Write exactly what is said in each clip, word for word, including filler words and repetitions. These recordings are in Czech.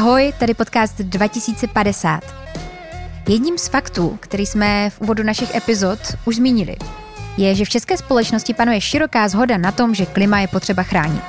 Ahoj, tady podcast dva tisíce padesát. Jedním z faktů, který jsme v úvodu našich epizod už zmínili, je, že v české společnosti panuje široká shoda na tom, že klima je potřeba chránit.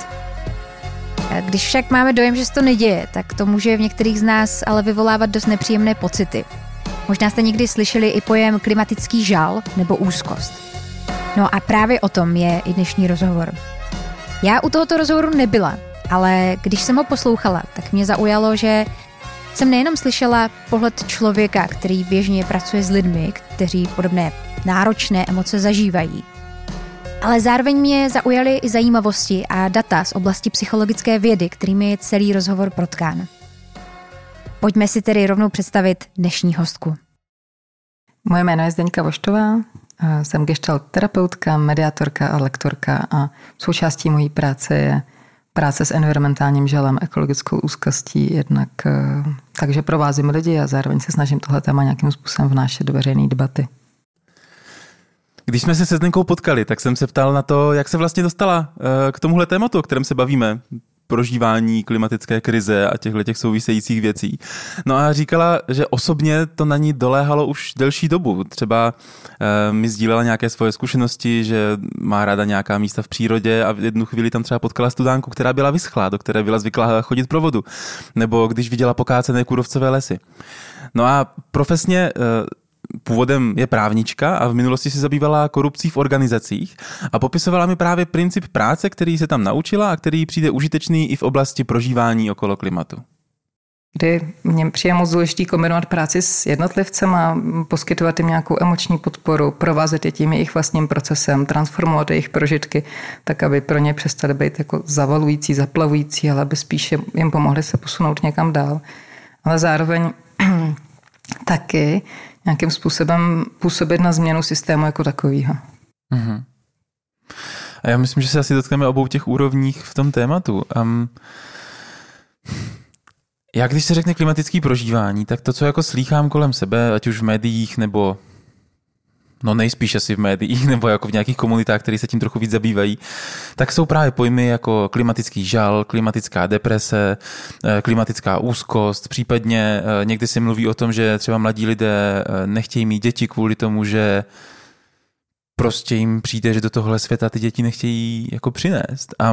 Když však máme dojem, že se to neděje, tak to může v některých z nás ale vyvolávat dost nepříjemné pocity. Možná jste někdy slyšeli i pojem klimatický žal nebo úzkost. No a právě o tom je i dnešní rozhovor. Já u tohoto rozhovoru nebyla, ale když jsem ho poslouchala, tak mě zaujalo, že jsem nejenom slyšela pohled člověka, který běžně pracuje s lidmi, kteří podobné náročné emoce zažívají, ale zároveň mě zaujaly i zajímavosti a data z oblasti psychologické vědy, kterými je celý rozhovor protkán. Pojďme si tedy rovnou představit dnešní hostku. Moje jméno je Zdeňka Voštová, jsem gestalt terapeutka, mediátorka a lektorka a součástí mojí práce je práce s environmentálním žalem, ekologickou úzkostí, jednak takže provázím lidi a zároveň se snažím tohle téma nějakým způsobem vnášet do veřejné debaty. Když jsme se se Zdenkou potkali, tak jsem se ptal na to, jak se vlastně dostala k tomuhle tématu, o kterém se bavíme, prožívání klimatické krize a těchto těch souvisejících věcí. No a říkala, že osobně to na ní doléhalo už delší dobu. Třeba e, mi sdílela nějaké svoje zkušenosti, že má ráda nějaká místa v přírodě a v jednu chvíli tam třeba potkala studánku, která byla vyschlá, do které byla zvyklá chodit pro vodu. Nebo když viděla pokácené kůrovcové lesy. No a profesně e, původem je právnička a v minulosti se zabývala korupcí v organizacích a popisovala mi právě princip práce, který se tam naučila a který přijde užitečný i v oblasti prožívání okolo klimatu. Kdy mně přijde moc důležitý kombinovat práci s jednotlivcem a poskytovat jim nějakou emoční podporu, provázet je tím jejich vlastním procesem, transformovat jejich prožitky, tak aby pro ně přestaly být jako zavalující, zaplavující, ale aby spíše jim pomohli se posunout někam dál. Ale zároveň taky nějakým způsobem působit na změnu systému jako takového. Uh-huh. A já myslím, že se asi dotkneme obou těch úrovních v tom tématu. Um, já když se řekne klimatické prožívání, tak to, co jako slýchám kolem sebe, ať už v médiích nebo no nejspíš asi v médiích nebo jako v nějakých komunitách, které se tím trochu víc zabývají, tak jsou právě pojmy jako klimatický žal, klimatická deprese, klimatická úzkost, případně někdy se mluví o tom, že třeba mladí lidé nechtějí mít děti kvůli tomu, že prostě jim přijde, že do tohle světa ty děti nechtějí jako přinést. A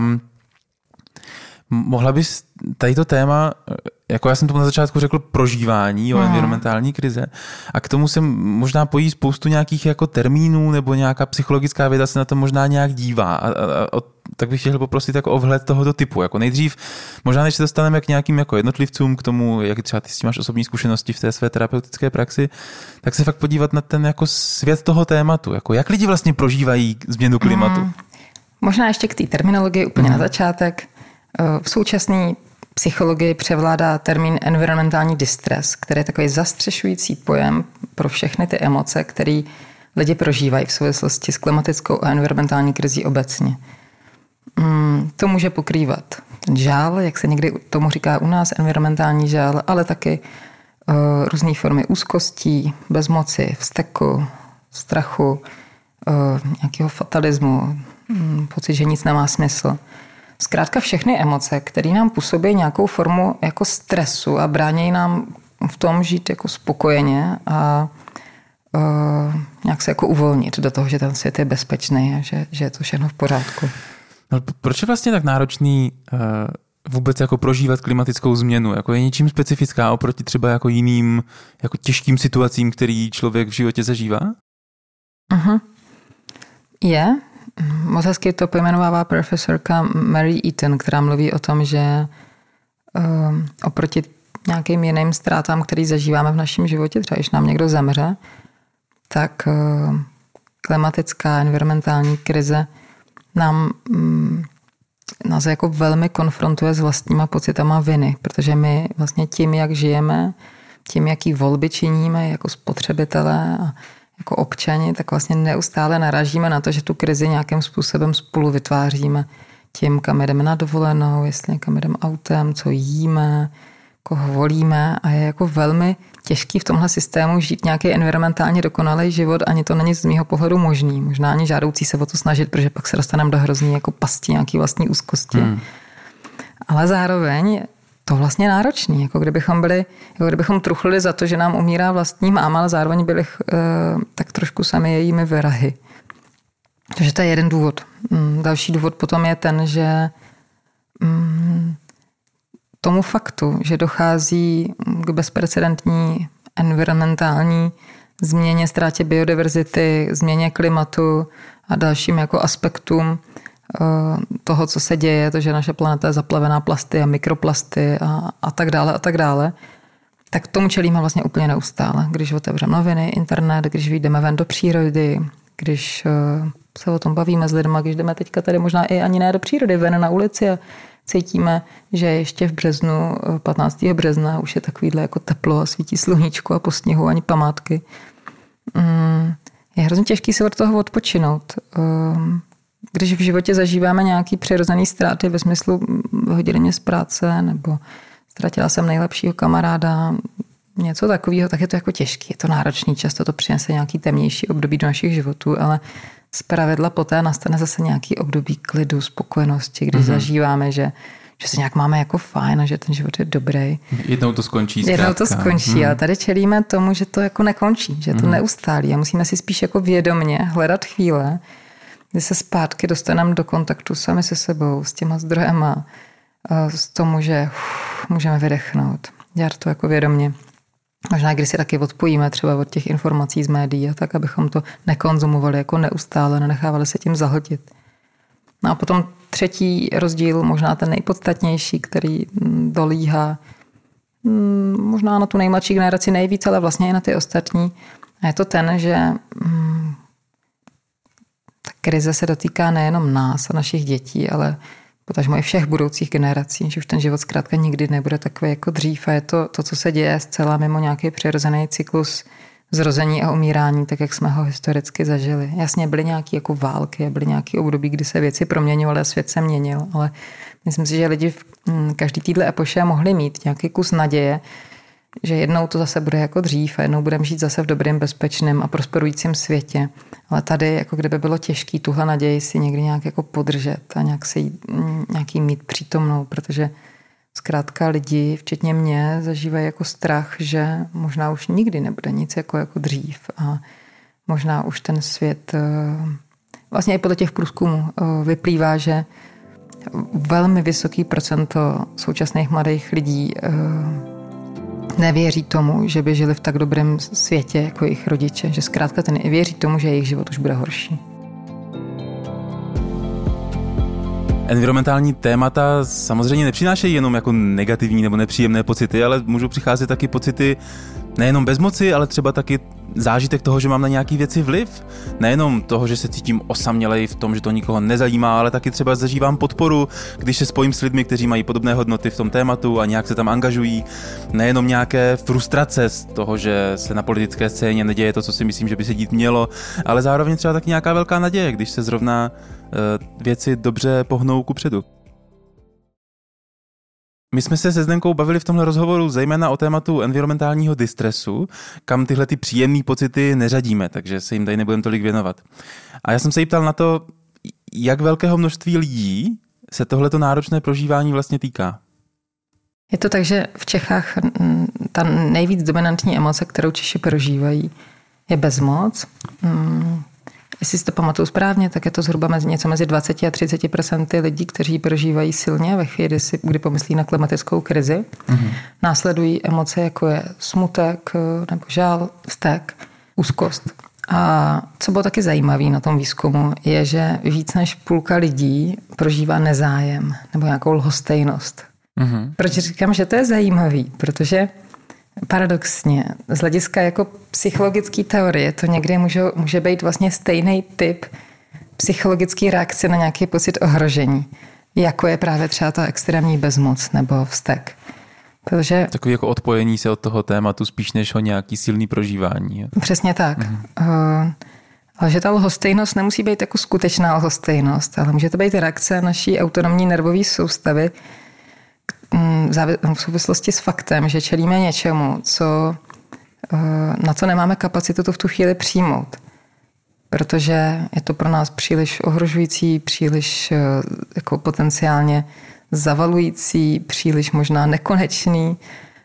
mohla bys tady to téma, jako já jsem tomu na začátku řekl prožívání, jo, environmentální krize, a k tomu se možná pojí spoustu nějakých jako termínů nebo nějaká psychologická věda se na to možná nějak dívá. A, a, a tak bych chtěl poprosit jako o vhled tohoto typu. Jako nejdřív, možná než se dostaneme k nějakým jako jednotlivcům, k tomu, jak třeba ty s tím máš osobní zkušenosti v té své terapeutické praxi, tak se fakt podívat na ten jako svět toho tématu. Jako jak lidi vlastně prožívají změnu klimatu. Mm. Možná ještě k té terminologii úplně mm. na začátek. V současné psychologii převládá termín environmentální distress, který je takový zastřešující pojem pro všechny ty emoce, které lidi prožívají v souvislosti s klimatickou a environmentální krizí obecně. To může pokrývat ten žál, jak se někdy tomu říká u nás, environmentální žál, ale taky různé formy úzkostí, bezmoci, vzteku, strachu, nějakého fatalismu, pocit, že nic nemá smysl. Zkrátka všechny emoce, které nám působí nějakou formu jako stresu a brání nám v tom žít jako spokojeně a uh, nějak se jako uvolnit do toho, že ten svět je bezpečný a že, že je to všechno v pořádku. No, proč je vlastně tak náročný uh, vůbec jako prožívat klimatickou změnu? Jako je něčím specifická oproti třeba jako jiným jako těžkým situacím, který člověk v životě zažívá? Uh-huh. Je. Moc hezky to pojmenovává profesorka Mary Eaton, která mluví o tom, že uh, oproti nějakým jiným ztrátám, který zažíváme v našem životě, třeba když nám někdo zemře, tak uh, klimatická, environmentální krize nám, um, nás jako velmi konfrontuje s vlastníma pocitama viny, protože my vlastně tím, jak žijeme, tím, jaký volby činíme jako spotřebitelé a jako občani, tak vlastně neustále narážíme na to, že tu krizi nějakým způsobem spolu vytváříme tím, kam jdeme na dovolenou, jestli kam jdeme autem, co jíme, koho volíme a je jako velmi těžký v tomhle systému žít nějaký environmentálně dokonalý život, ani to není z mýho pohledu možný. Možná ani žádoucí se o to snažit, protože pak se dostaneme do hrozný jako pasti nějaký vlastní úzkosti. Hmm. Ale zároveň to vlastně náročný, jako kdybychom byli, jako kdybychom truchlili za to, že nám umírá vlastní máma, ale zároveň byli uh, tak trošku sami jejími vrahy. Takže to je jeden důvod. Další důvod potom je ten, že um, tomu faktu, že dochází k bezprecedentní environmentální změně, ztrátě biodiverzity, změně klimatu a dalším jako aspektům toho, co se děje, to, že naše planeta je zaplavená plasty a mikroplasty a, a tak dále a tak dále, tak tomu čelíme vlastně úplně neustále. Když otevřeme noviny, internet, když vyjdeme ven do přírody, když se o tom bavíme s lidmi, když jdeme teďka tady možná i ani ne do přírody, ven na ulici a cítíme, že ještě v březnu, patnáctého března už je takovýhle jako teplo a svítí sluníčko a po sněhu ani památky. Je hrozně těžký se od toho odpočinout. Když v životě zažíváme nějaký přirozený ztráty ve smyslu vyhodili mě z práce nebo ztratila jsem nejlepšího kamaráda, něco takového, tak je to jako těžký. Je to náročný, často to přinese nějaký temnější období do našich životů, ale zpravidla poté nastane zase nějaký období klidu, spokojenosti, když mm-hmm. zažíváme, že, že se nějak máme jako fajn a že ten život je dobrý. Jednou to skončí. Zkrátka. Jednou to skončí, mm. ale tady čelíme tomu, že to jako nekončí, že je to mm. neustálý a musíme si spíš jako vědomě hledat chvíle, kdy se zpátky dostaneme do kontaktu sami se sebou, s těma zdrojema, s tomu, že uf, můžeme vydechnout, dělat to jako vědomě. Možná, když si taky odpojíme třeba od těch informací z médií, tak abychom to nekonzumovali jako neustále, nenechávali se tím zahltit. No a potom třetí rozdíl, možná ten nejpodstatnější, který dolíhá možná na tu nejmladší generaci nejvíc, ale vlastně i na ty ostatní. A je to ten, že ta krize se dotýká nejenom nás a našich dětí, ale potažmo i všech budoucích generací, že už ten život zkrátka nikdy nebude takový jako dřív a je to to, co se děje zcela mimo nějaký přirozený cyklus zrození a umírání, tak jak jsme ho historicky zažili. Jasně, byly nějaké jako války, byly nějaké období, kdy se věci proměňovaly a svět se měnil, ale myslím si, že lidi v každý téhle epoše mohli mít nějaký kus naděje, že jednou to zase bude jako dřív a jednou budeme žít zase v dobrém, bezpečném a prosperujícím světě. Ale tady, jako kdyby bylo těžké tuhle naději si někdy nějak jako podržet a nějak si nějaký mít přítomnou, protože zkrátka lidi, včetně mě, zažívají jako strach, že možná už nikdy nebude nic jako, jako dřív a možná už ten svět, vlastně i podle těch průzkumů vyplývá, že velmi vysoký procento současných mladých lidí nevěří tomu, že by žili v tak dobrém světě jako jejich rodiče, že zkrátka ten i věří tomu, že jejich život už bude horší. Environmentální témata samozřejmě nepřinášejí jenom jako negativní nebo nepříjemné pocity, ale můžou přicházet taky pocity nejenom bezmoci, ale třeba taky zážitek toho, že mám na nějaký věci vliv. Nejenom toho, že se cítím osamělej v tom, že to nikoho nezajímá, ale taky třeba zažívám podporu, když se spojím s lidmi, kteří mají podobné hodnoty v tom tématu a nějak se tam angažují. Nejenom nějaké frustrace z toho, že se na politické scéně neděje to, co si myslím, že by se dít mělo, ale zároveň třeba taky nějaká velká naděje, když se zrovna uh, věci dobře pohnou kupředu. My jsme se se Zdenkou bavili v tomhle rozhovoru zejména o tématu environmentálního distresu, kam tyhle ty příjemné pocity neřadíme, takže se jim tady nebudeme tolik věnovat. A já jsem se jí ptal na to, jak velkého množství lidí se tohleto náročné prožívání vlastně týká. Je to tak, že v Čechách ta nejvíc dominantní emoce, kterou Češi prožívají, je bezmoc. Jestli si to pamatuju správně, tak je to zhruba mezi, něco mezi dvacet a třicet procent lidí, kteří prožívají silně ve chvíli, kdy pomyslí na klimatickou krizi. Mm-hmm. Následují emoce, jako je smutek nebo žál, vztek, úzkost. A co bylo taky zajímavé na tom výzkumu, je, že víc než půlka lidí prožívá nezájem nebo nějakou lhostejnost. Mm-hmm. Proč říkám, že to je zajímavý? Protože paradoxně, z hlediska jako psychologické teorie, to někdy může, může být vlastně stejný typ psychologické reakce na nějaký pocit ohrožení, jako je právě třeba ta extrémní bezmoc nebo vztek. Protože, takový jako odpojení se od toho tématu spíš než o nějaký silný prožívání. Je? Přesně tak. Mhm. Uh, ale že ta lhostejnost nemusí být jako skutečná lhostejnost, ale může to být reakce naší autonomní nervové soustavy v souvislosti s faktem, že čelíme něčemu, co, na co nemáme kapacitu to v tu chvíli přijmout. Protože je to pro nás příliš ohrožující, příliš jako potenciálně zavalující, příliš možná nekonečný.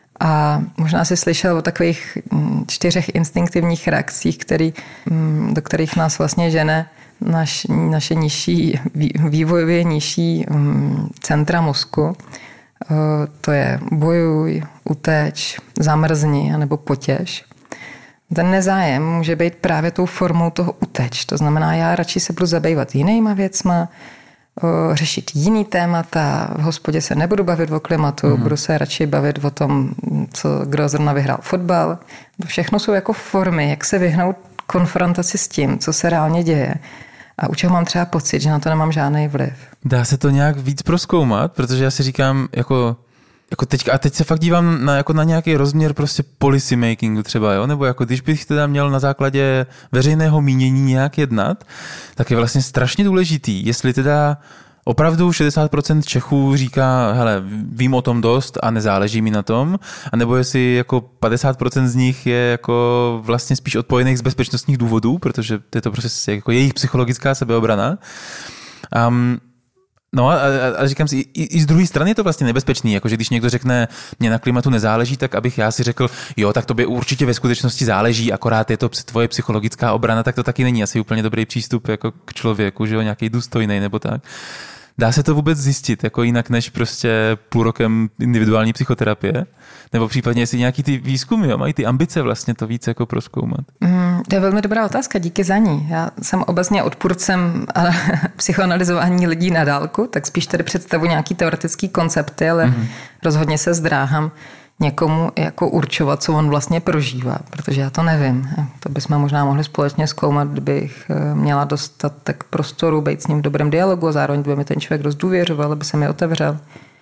A možná si slyšel o takových čtyřech instinktivních reakcích, který, do kterých nás vlastně žene naš, naše nižší, vývojově nižší centra mozku. To je bojuj, uteč, zamrzni anebo potěš. Ten nezájem může být právě tou formou toho uteč. To znamená, já radši se budu zabývat jinýma věcma, řešit jiný témata, v hospodě se nebudu bavit o klimatu, mm. budu se radši bavit o tom, co, kdo zrovna vyhrál fotbal. To všechno jsou jako formy, jak se vyhnout konfrontaci s tím, co se reálně děje. A u čeho mám třeba pocit, že na to nemám žádný vliv. Dá se to nějak víc prozkoumat? Protože já si říkám, jako, jako teď, a teď se fakt dívám na, jako na nějaký rozměr prostě policy makingu třeba, jo? Nebo jako když bych teda měl na základě veřejného mínění nějak jednat, tak je vlastně strašně důležitý, jestli teda opravdu šedesát procent Čechů říká, hele, vím o tom dost a nezáleží mi na tom, anebo jestli jako padesát procent z nich je jako vlastně spíš odpojených z bezpečnostních důvodů, protože to je to prostě jako jejich psychologická sebeobrana. Um, No a, a, a říkám si, i, i z druhé strany je to vlastně nebezpečný, jakože když někdo řekne, mě na klimatu nezáleží, tak abych já si řekl, jo, tak tobě určitě ve skutečnosti záleží, akorát je to tvoje psychologická obrana, tak to taky není asi úplně dobrý přístup jako k člověku, že jo, nějaký důstojný nebo tak. Dá se to vůbec zjistit, jako jinak než prostě půl rokem individuální psychoterapie? Nebo případně jestli nějaký ty výzkumy, jo, mají ty ambice vlastně to víc jako prozkoumat? Mm, to je velmi dobrá otázka, díky za ní. Já jsem obecně odpůrcem psychoanalyzování lidí na dálku, tak spíš tady představu nějaký teoretický koncepty, ale mm-hmm. rozhodně se zdráhám někomu jako určovat, co on vlastně prožívá, protože já to nevím. To bychom možná mohli společně zkoumat, kdybych měla dostatek prostoru, být s ním v dobrém dialogu a zároveň by mi ten člověk dost důvěřoval, aby se mi otevřel.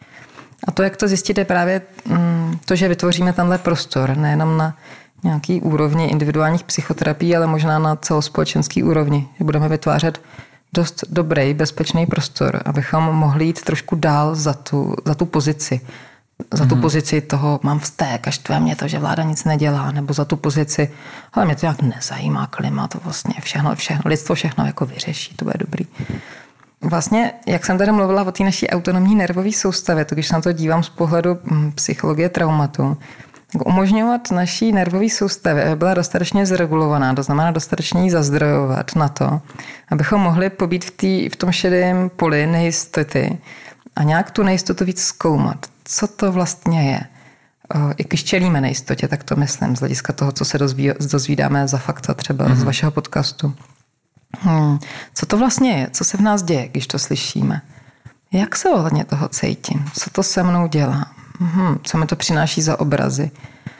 A to, jak to zjistit, je právě to, že vytvoříme tenhle prostor, nejenom na nějaký úrovni individuálních psychoterapií, ale možná na celospolečenský úrovni. Že budeme vytvářet dost dobrý, bezpečný prostor, abychom mohli jít trošku dál za tu, za tu pozici. Za tu hmm. pozici toho mám vztek a štve mě to, že vláda nic nedělá, nebo za tu pozici, ale mě to nějak nezajímá klima, to vlastně všechno, všechno, lidstvo všechno jako vyřeší, to bude dobrý. Vlastně, jak jsem tady mluvila o té naší autonomní nervové soustavě, to když se na to dívám z pohledu psychologie traumatu, tak umožňovat naší nervové soustavě, aby byla dostatečně zregulovaná, to znamená dostatečně ji zazdrojovat na to, abychom mohli pobít v, tý, v tom šedém poli nejistoty a nějak tu nejistotu víc zkoumat. Co to vlastně je? I když čelíme nejistotě, tak to myslím z hlediska toho, co se dozví, dozvídáme za fakta třeba mm-hmm. z vašeho podcastu. Hmm. Co to vlastně je? Co se v nás děje, když to slyšíme? Jak se ohledně toho cítím? Co to se mnou dělá? Hmm. Co mi to přináší za obrazy?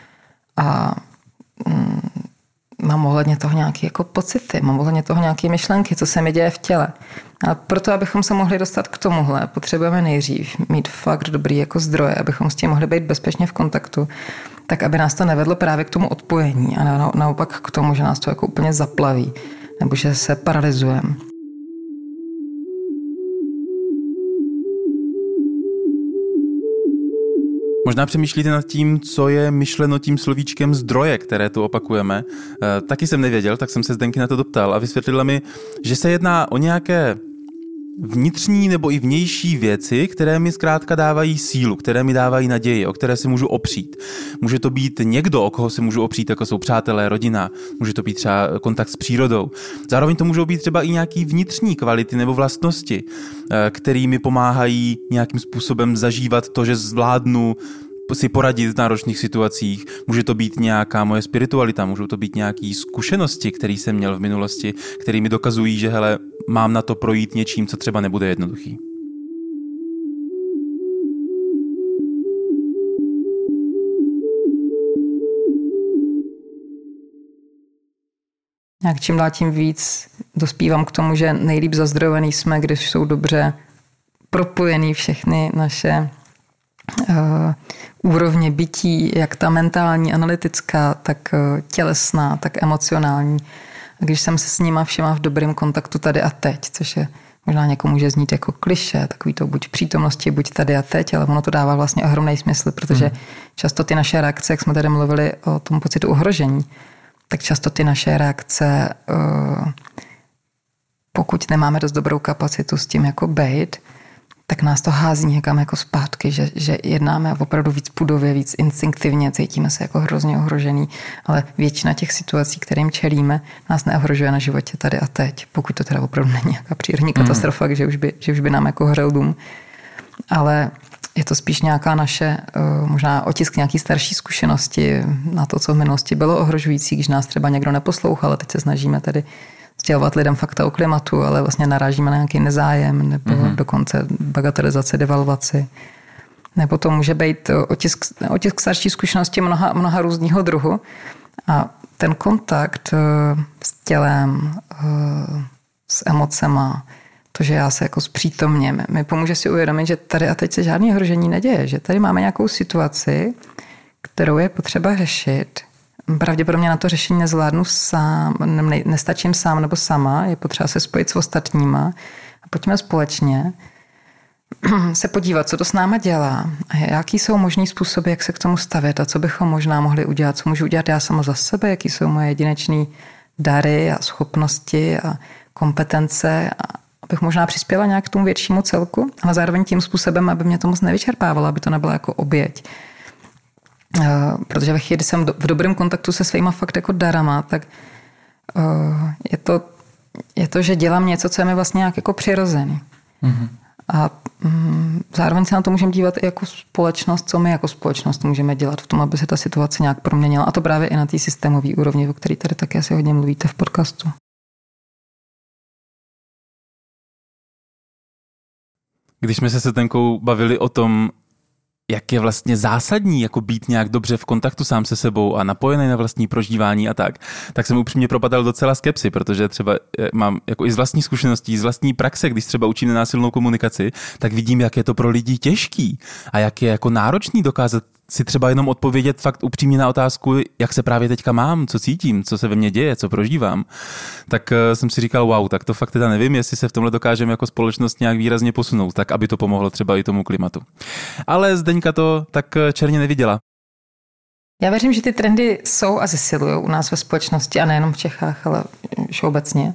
A hmm, mám ohledně toho nějaké jako pocity, mám ohledně toho nějaké myšlenky, co se mi děje v těle. A proto, abychom se mohli dostat k tomuhle, potřebujeme nejdřív mít fakt dobrý jako zdroje, abychom s tím mohli být bezpečně v kontaktu, tak aby nás to nevedlo právě k tomu odpojení a na, naopak k tomu, že nás to jako úplně zaplaví, nebo že se paralyzujeme. Možná přemýšlíte nad tím, co je myšleno tím slovíčkem zdroje, které tu opakujeme. E, taky jsem nevěděl, tak jsem se Zdenky na to doptal a vysvětlila mi, že se jedná o nějaké vnitřní nebo i vnější věci, které mi zkrátka dávají sílu, které mi dávají naději, o které si můžu opřít. Může to být někdo, o koho si můžu opřít, jako jsou přátelé, rodina, může to být třeba kontakt s přírodou. Zároveň to můžou být třeba i nějaký vnitřní kvality nebo vlastnosti, které mi pomáhají nějakým způsobem zažívat to, že zvládnu si poradit v náročných situacích. Může to být nějaká moje spiritualita, můžou to být nějaké zkušenosti, které jsem měl v minulosti, které mi dokazují, že hele, mám na to projít něčím, co třeba nebude jednoduchý. Jak čím dál tím víc dospívám k tomu, že nejlíp zazdrojovaný jsme, když jsou dobře propojený všechny naše uh, úrovně bytí, jak ta mentální, analytická, tak uh, tělesná, tak emocionální. A když jsem se s nima všema v dobrém kontaktu tady a teď, což je možná někomu může znít jako klišé, takový to buď v přítomnosti, buď tady a teď, ale ono to dává vlastně ohromný smysl, protože mm. často ty naše reakce, jak jsme tady mluvili o tom pocitu ohrožení, tak často ty naše reakce, uh, pokud nemáme dost dobrou kapacitu s tím jako bejt, tak nás to hází někam jako zpátky, že, že jednáme opravdu víc pudově, víc instinktivně, cítíme se jako hrozně ohrožený, ale většina těch situací, kterým čelíme, nás neohrožuje na životě tady a teď, pokud to teda opravdu není nějaká přírodní katastrofa, mm. že, už by, že už by nám jako hořel dům. Ale je to spíš nějaká naše, možná otisk nějaký starší zkušenosti na to, co v minulosti bylo ohrožující, když nás třeba někdo neposlouchal, a teď se snažíme tady sdělovat lidem fakta o klimatu, ale vlastně narážíme na nějaký nezájem nebo mm-hmm. dokonce bagatelizaci, devalvaci. Nebo to může být otisk, otisk starší zkušenosti mnoha, mnoha různého druhu. A ten kontakt s tělem, s emocema, to, že já se jako zpřítomněm, mi pomůže si uvědomit, že tady a teď se žádné ohrožení neděje, že tady máme nějakou situaci, kterou je potřeba řešit. Pravděpodobně na to řešení nezvládnu sám, ne, nestačím sám nebo sama, je potřeba se spojit s ostatníma a pojďme společně se podívat, co to s náma dělá a jaký jsou možný způsoby, jak se k tomu stavět a co bychom možná mohli udělat, co můžu udělat já sama za sebe, jaký jsou moje jedinečné dary a schopnosti a kompetence, a abych možná přispěla nějak k tomu většímu celku, ale zároveň tím způsobem, aby mě to moc nevyčerpávalo, aby to nebyla jako oběť. Protože ve chvíli, kdy jsem v dobrém kontaktu se svýma fakt jako darama, tak je to, je to, že dělám něco, co je mi vlastně nějak jako přirozený. Mm-hmm. A mm, zároveň se na to můžeme dívat i jako společnost, co my jako společnost můžeme dělat v tom, aby se ta situace nějak proměnila. A to právě i na té systémové úrovni, o který tady také asi hodně mluvíte v podcastu. Když jsme se s Zdenkou bavili o tom, jak je vlastně zásadní jako být nějak dobře v kontaktu sám se sebou a napojený na vlastní prožívání a tak, tak jsem upřímně propadal docela skepsy, protože třeba mám jako i z vlastní zkušeností, z vlastní praxe, když třeba učím nenásilnou komunikaci, tak vidím, jak je to pro lidi těžký a jak je jako náročný dokázat si třeba jenom odpovědět fakt upřímně na otázku, jak se právě teďka mám, co cítím, co se ve mně děje, co prožívám. Tak jsem si říkal, wow, tak to fakt teda nevím, jestli se v tomhle dokážeme jako společnost nějak výrazně posunout, tak aby to pomohlo třeba i tomu klimatu. Ale Zdeňka to tak černě neviděla. Já věřím, že ty trendy jsou a zesilují u nás ve společnosti a nejenom v Čechách, ale všeobecně.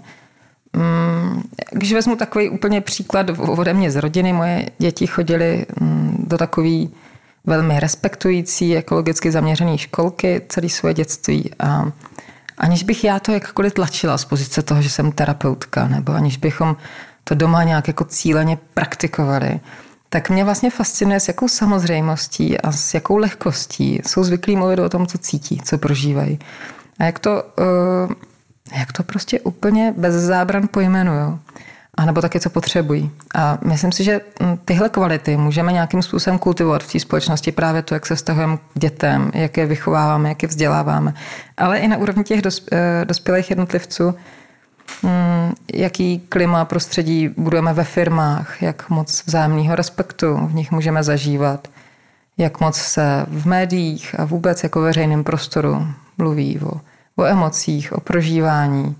Když vezmu takový úplně příklad ode mě z rodiny, moje děti chodily do takový velmi respektující, ekologicky zaměřené školky celé svoje dětství. A aniž bych já to jakkoliv tlačila z pozice toho, že jsem terapeutka, nebo aniž bychom to doma nějak jako cíleně praktikovali, tak mě vlastně fascinuje, s jakou samozřejmostí a s jakou lehkostí jsou zvyklí mluvit o tom, co cítí, co prožívají. A jak to, jak to prostě úplně bez zábran pojmenujou. A nebo taky, co potřebují. A myslím si, že tyhle kvality můžeme nějakým způsobem kultivovat v té společnosti, právě to, jak se vztahujeme k dětem, jak je vychováváme, jak je vzděláváme. Ale i na úrovni těch dospělých jednotlivců, jaký klima, prostředí budujeme ve firmách, jak moc vzájemného respektu v nich můžeme zažívat, jak moc se v médiích a vůbec jako veřejném prostoru mluví o, o emocích, o prožívání.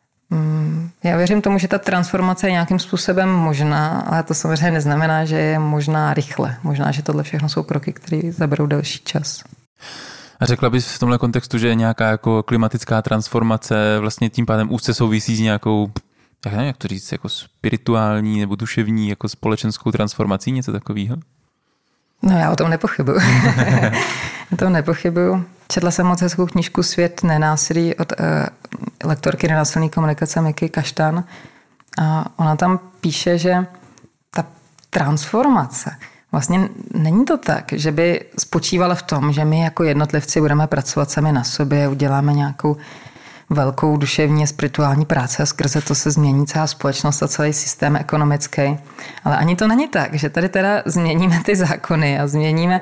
Já věřím tomu, že ta transformace je nějakým způsobem možná, ale to samozřejmě neznamená, že je možná rychle. Možná, že tohle všechno jsou kroky, které zaberou delší čas. A řekla bys v tomhle kontextu, že nějaká jako klimatická transformace vlastně tím pádem úzce souvisí s nějakou, jak nevím, jak to říct, jako spirituální nebo duševní, jako společenskou transformací, něco takového? No já o tom nepochybuju. o tom nepochybuju. Četla jsem moc hezkou knížku Svět nenásilí od uh, lektorky nenásilné komunikace Miky Kaštan. A ona tam píše, že ta transformace vlastně není to tak, že by spočívala v tom, že my jako jednotlivci budeme pracovat sami na sobě, uděláme nějakou velkou duševní a spirituální práci a skrze to se změní celá společnost a celý systém ekonomický. Ale ani to není tak, že tady teda změníme ty zákony a změníme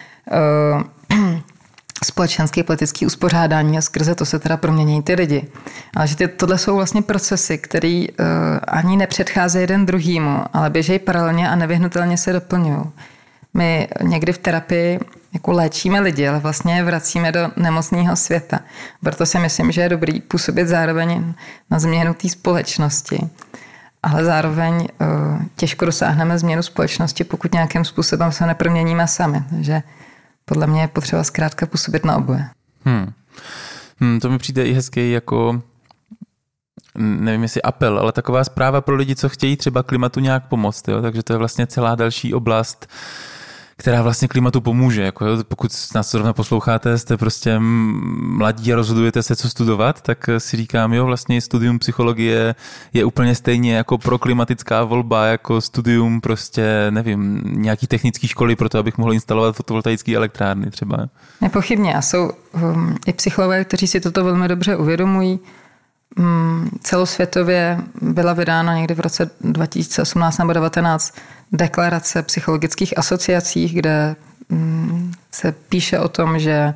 uh, společenské politické uspořádání a skrze to se teda promění ty lidi. Ale že ty, tohle jsou vlastně procesy, které uh, ani nepředcházejí jeden druhýmu, ale běžejí paralelně a nevyhnutelně se doplňují. My někdy v terapii jako léčíme lidi, ale vlastně je vracíme do nemocného světa. Proto si myslím, že je dobrý působit zároveň na změnu té společnosti. Ale zároveň uh, těžko dosáhneme změnu společnosti, pokud nějakým způsobem se neproměníme sami. Takže podle mě je potřeba zkrátka působit na oboje. Hmm. Hmm, to mi přijde i hezký jako nevím jestli apel, ale taková zpráva pro lidi, co chtějí třeba klimatu nějak pomoct. Jo? Takže to je vlastně celá další oblast, která vlastně klimatu pomůže. Jako, jo? Pokud nás zrovna posloucháte, jste prostě mladí a rozhodujete se, co studovat, tak si říkám, jo, vlastně studium psychologie je úplně stejně jako proklimatická volba, jako studium prostě, nevím, nějaký technický školy pro to, abych mohl instalovat fotovoltaické elektrárny třeba. Nepochybně. A jsou um, i psychologové, kteří si toto velmi dobře uvědomují. Um, celosvětově byla vydána někdy v roce dva tisíce osmnáct nebo devatenáct deklarace psychologických asociací, kde um, se píše o tom, že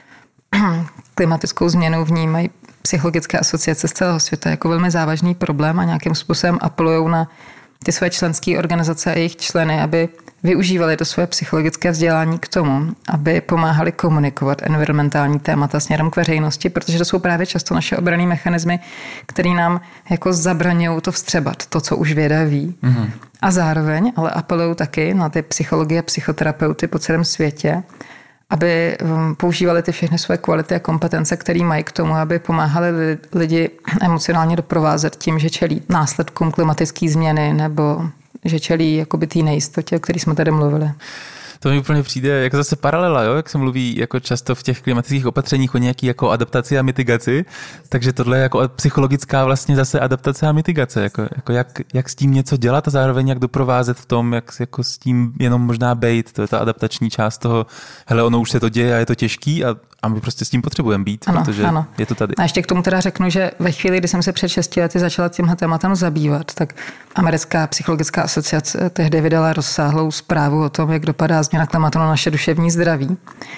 klimatickou změnu vnímají psychologické asociace z celého světa jako velmi závažný problém a nějakým způsobem apelují na ty své členské organizace a jejich členy, aby využívali to své psychologické vzdělání k tomu, aby pomáhali komunikovat environmentální témata směrem k veřejnosti, protože to jsou právě často naše obranné mechanismy, které nám jako zabraňují to vstřebat, to, co už věda ví. Mm-hmm. A zároveň ale apelují taky na ty psychology a psychoterapeuty po celém světě, aby používali ty všechny své kvality a kompetence, které mají k tomu, aby pomáhali lidi emocionálně doprovázet tím, že čelí následkům klimatické změny nebo že čelí jakoby té nejistotě, o které jsme tady mluvili. To mi úplně přijde jako zase paralela, jo? Jak se mluví jako často v těch klimatických opatřeních o nějaký jako adaptaci a mitigaci, takže tohle je jako psychologická vlastně zase adaptace a mitigace, jako, jako jak, jak s tím něco dělat a zároveň jak doprovázet v tom, jak jako s tím jenom možná bejt, to je ta adaptační část toho, hele, ono už se to děje a je to těžký a, a my prostě s tím potřebujeme být, ano, protože ano. Je to tady. A ještě k tomu teda řeknu, že ve chvíli, kdy jsem se před šesti lety začala tímhle tématem zabývat, tak Americká psychologická asociace tehdy vydala rozsáhlou zprávu o tom, jak dopadá změna klimatu na naše duševní zdraví.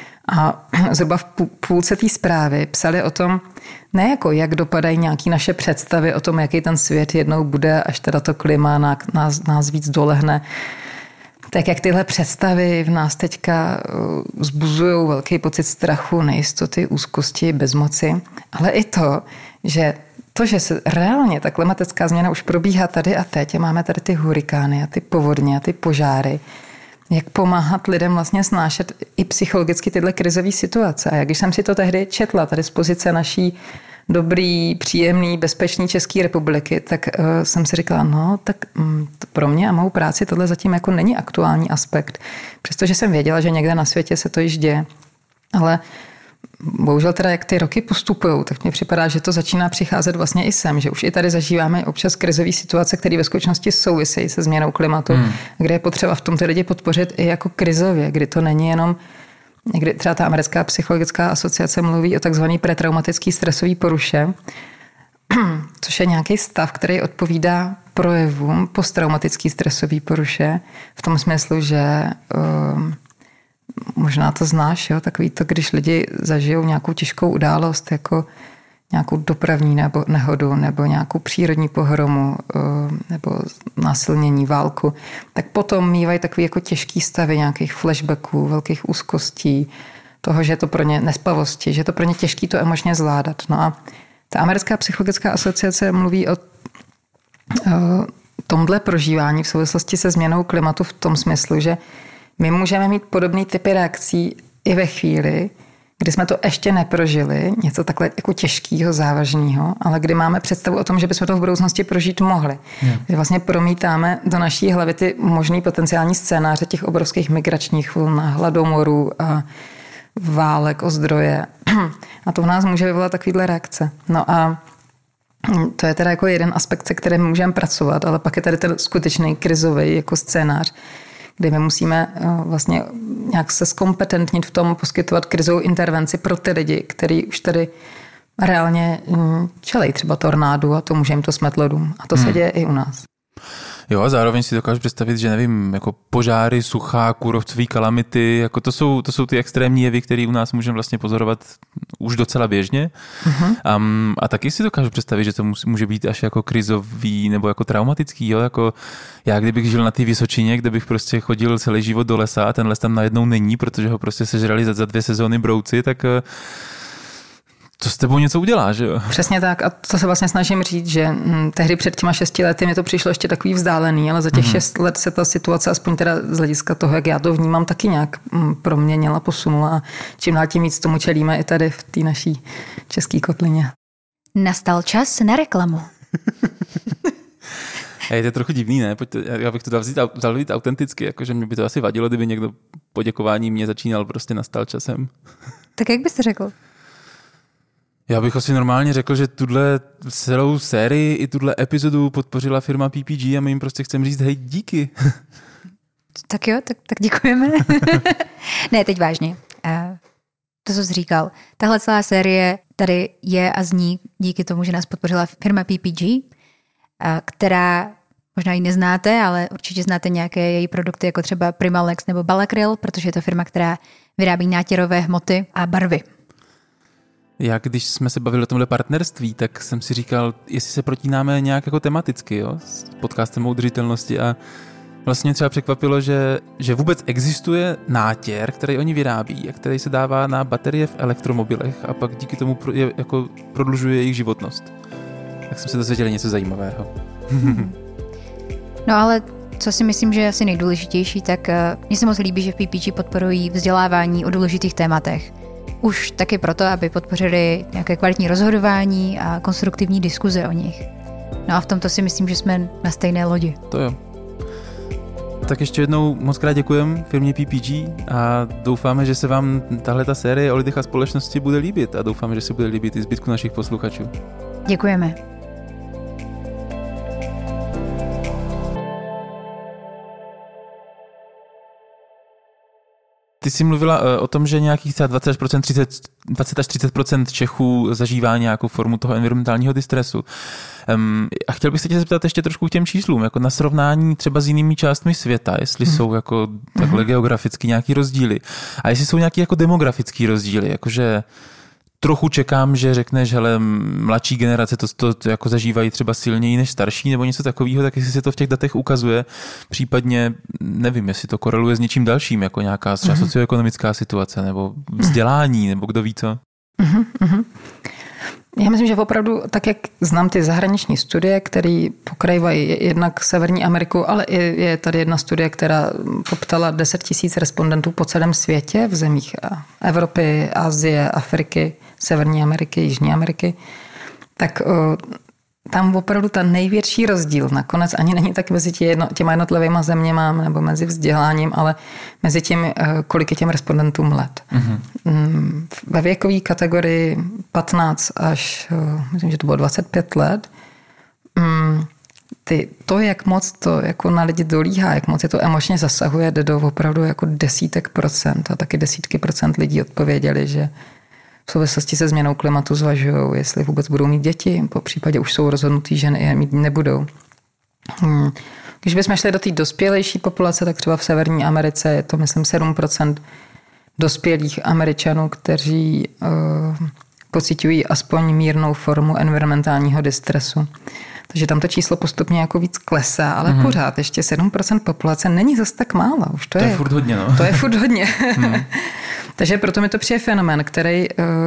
A zhruba v půlce té zprávy psali o tom, ne jako jak dopadají nějaké naše představy o tom, jaký ten svět jednou bude, až teda to klima nás, nás víc dolehne. Tak jak tyhle představy v nás teďka vzbuzují velký pocit strachu, nejistoty, úzkosti, bezmoci, ale i to, že to, že se reálně ta klimatická změna už probíhá tady a teď a máme tady ty hurikány a ty povodně a ty požáry, jak pomáhat lidem vlastně snášet i psychologicky tyhle krizové situace. A jak když jsem si to tehdy četla, tady z pozice naší dobrý, příjemný, bezpečný České republiky, tak uh, jsem si říkala, no, tak um, pro mě a mou práci tohle zatím jako není aktuální aspekt. Přestože jsem věděla, že někde na světě se to již děje. Ale bohužel teda, jak ty roky postupují, tak mně připadá, že to začíná přicházet vlastně i sem, že už i tady zažíváme občas krizové situace, které ve skutečnosti souvisejí se změnou klimatu, hmm. kde je potřeba v tom ty lidi podpořit i jako krizově, kdy to není jenom, kdy třeba ta Americká psychologická asociace mluví o takzvaný pretraumatický stresový poruše, což je nějaký stav, který odpovídá projevům posttraumatický stresový poruše, v tom smyslu, že um, možná to znáš, jo? Takový to, když lidi zažijou nějakou těžkou událost, jako nějakou dopravní nebo nehodu, nebo nějakou přírodní pohromu, nebo násilnění, válku, tak potom mívají takový jako těžký stavy nějakých flashbacků, velkých úzkostí, toho, že je to pro ně nespavosti, že je to pro ně těžký to emočně zvládat. No a ta Americká psychologická asociace mluví o, o tomhle prožívání v souvislosti se změnou klimatu v tom smyslu, že my můžeme mít podobný typy reakcí i ve chvíli, kdy jsme to ještě neprožili, něco takhle jako těžkého, závažného, ale kdy máme představu o tom, že bychom to v budoucnosti prožít mohli. Yeah. Že vlastně promítáme do naší hlavy ty možný potenciální scénáře těch obrovských migračních vln, hladomorů a válek o zdroje. A to v nás může vyvolat takovýhle reakce. No a to je teda jako jeden aspekt, se kterým můžeme pracovat, ale pak je tady ten skutečný krizový jako scénář, kdy my musíme vlastně nějak se zkompetentnit v tom, poskytovat krizovou intervenci pro ty lidi, kteří už tady reálně čelej třeba tornádu a to může jim to smet lodům. A to hmm. se děje i u nás. Jo, a zároveň si dokážu představit, že nevím, jako požáry, suchá, kůrovcové kalamity, jako to jsou, to jsou ty extrémní jevy, které u nás můžeme vlastně pozorovat už docela běžně. Uh-huh. Um, a taky si dokážu představit, že to může být až jako krizový nebo jako traumatický. Jo? Jako já kdybych žil na té Vysočině, kde bych prostě chodil celý život do lesa a ten les tam najednou není, protože ho prostě sežrali za, za dvě sezóny brouci, tak to s tebou něco udělá, že jo? Přesně tak a to se vlastně snažím říct, že hm, tehdy před těma šesti lety mi to přišlo ještě takový vzdálený, ale za těch mm-hmm. šest let se ta situace, aspoň teda z hlediska toho, jak já to vnímám, taky nějak hm, proměnila, posunula a čím dál tím víc tomu čelíme i tady v té naší české kotlině. Nastal čas na reklamu. A je to trochu divný, ne? Pojďte, já bych to dal vzít, dal vzít autenticky, jakože mě by to asi vadilo, kdyby někdo poděkování mě začínal prostě nastal časem. Tak jak byste řekl? Já bych asi normálně řekl, že tuhle celou sérii i tuhle epizodu podpořila firma P P G a my jim prostě chceme říct hej, díky. Tak jo, tak, tak děkujeme. Ne, teď vážně. Uh, to, co jsi říkal. Tahle celá série tady je a zní díky tomu, že nás podpořila firma P P G, uh, která, možná ji neznáte, ale určitě znáte nějaké její produkty, jako třeba Primalex nebo Balacryl, protože je to firma, která vyrábí nátěrové hmoty a barvy. Já, když jsme se bavili o tomhle partnerství, tak jsem si říkal, jestli se protínáme nějak jako tematicky, jo, s podcastem o udržitelnosti a vlastně třeba překvapilo, že, že vůbec existuje nátěr, který oni vyrábí a který se dává na baterie v elektromobilech a pak díky tomu pro, je, jako prodlužuje jejich životnost. Tak jsem se dozvěděl něco zajímavého. No ale co si myslím, že je asi nejdůležitější, tak uh, mně se moc líbí, že v P P G podporují vzdělávání o důležitých tématech. Už taky proto, aby podpořili nějaké kvalitní rozhodování a konstruktivní diskuze o nich. No a v tomto si myslím, že jsme na stejné lodi. To jo. Tak ještě jednou moc krát děkujem firmě P P G a doufáme, že se vám tahle ta série o lidech a společnosti bude líbit a doufáme, že se bude líbit i zbytku našich posluchačů. Děkujeme. Ty jsi mluvila o tom, že nějakých dvacet až třicet procent Čechů zažívá nějakou formu toho environmentálního distresu. Um, a chtěl bych se tě zeptat ještě trošku k těm číslům, jako na srovnání třeba s jinými částmi světa, jestli hmm. jsou jako takhle geograficky nějaký rozdíly. A jestli jsou nějaký jako demografický rozdíly, jakože trochu čekám, že řekneš, hele, mladší generace to, to, to jako zažívají třeba silněji než starší nebo něco takového, tak jestli se to v těch datech ukazuje, případně nevím, jestli to koreluje s něčím dalším, jako nějaká třeba socioekonomická situace nebo vzdělání, nebo kdo ví co. Mm-hmm. Já myslím, že opravdu, tak jak znám ty zahraniční studie, které pokrývají jednak Severní Ameriku, ale je, je tady jedna studie, která poptala deset tisíc respondentů po celém světě v zemích Evropy, Asie, Afriky, Severní Ameriky, Jižní Ameriky, tak o, tam opravdu ten největší rozdíl nakonec ani není tak mezi tě jedno, těma jednotlivýma zeměma nebo mezi vzděláním, ale mezi tím, kolik je těm respondentům let. Mm-hmm. Ve věkové kategorii patnáct až, myslím, že to bylo dvacet pět let, ty, to, jak moc to jako na lidi dolíhá, jak moc je to emočně zasahuje, jde do opravdu jako desítek procent a taky desítky procent lidí odpověděli, že v souvislosti se změnou klimatu zvažují, jestli vůbec budou mít děti, po případě už jsou rozhodnutí, že je mít nebudou. Hmm. Když bychom šli do té dospělejší populace, tak třeba v Severní Americe je to, myslím, sedm procent dospělých Američanů, kteří uh, pociťují aspoň mírnou formu environmentálního distresu. Takže tam to číslo postupně jako víc klesá, ale mm-hmm. pořád ještě sedm procent populace není zas tak málo. Už to, to je, je furt hodně, no. To je furt hodně. Mm. Takže proto mi to přijde fenomén, který,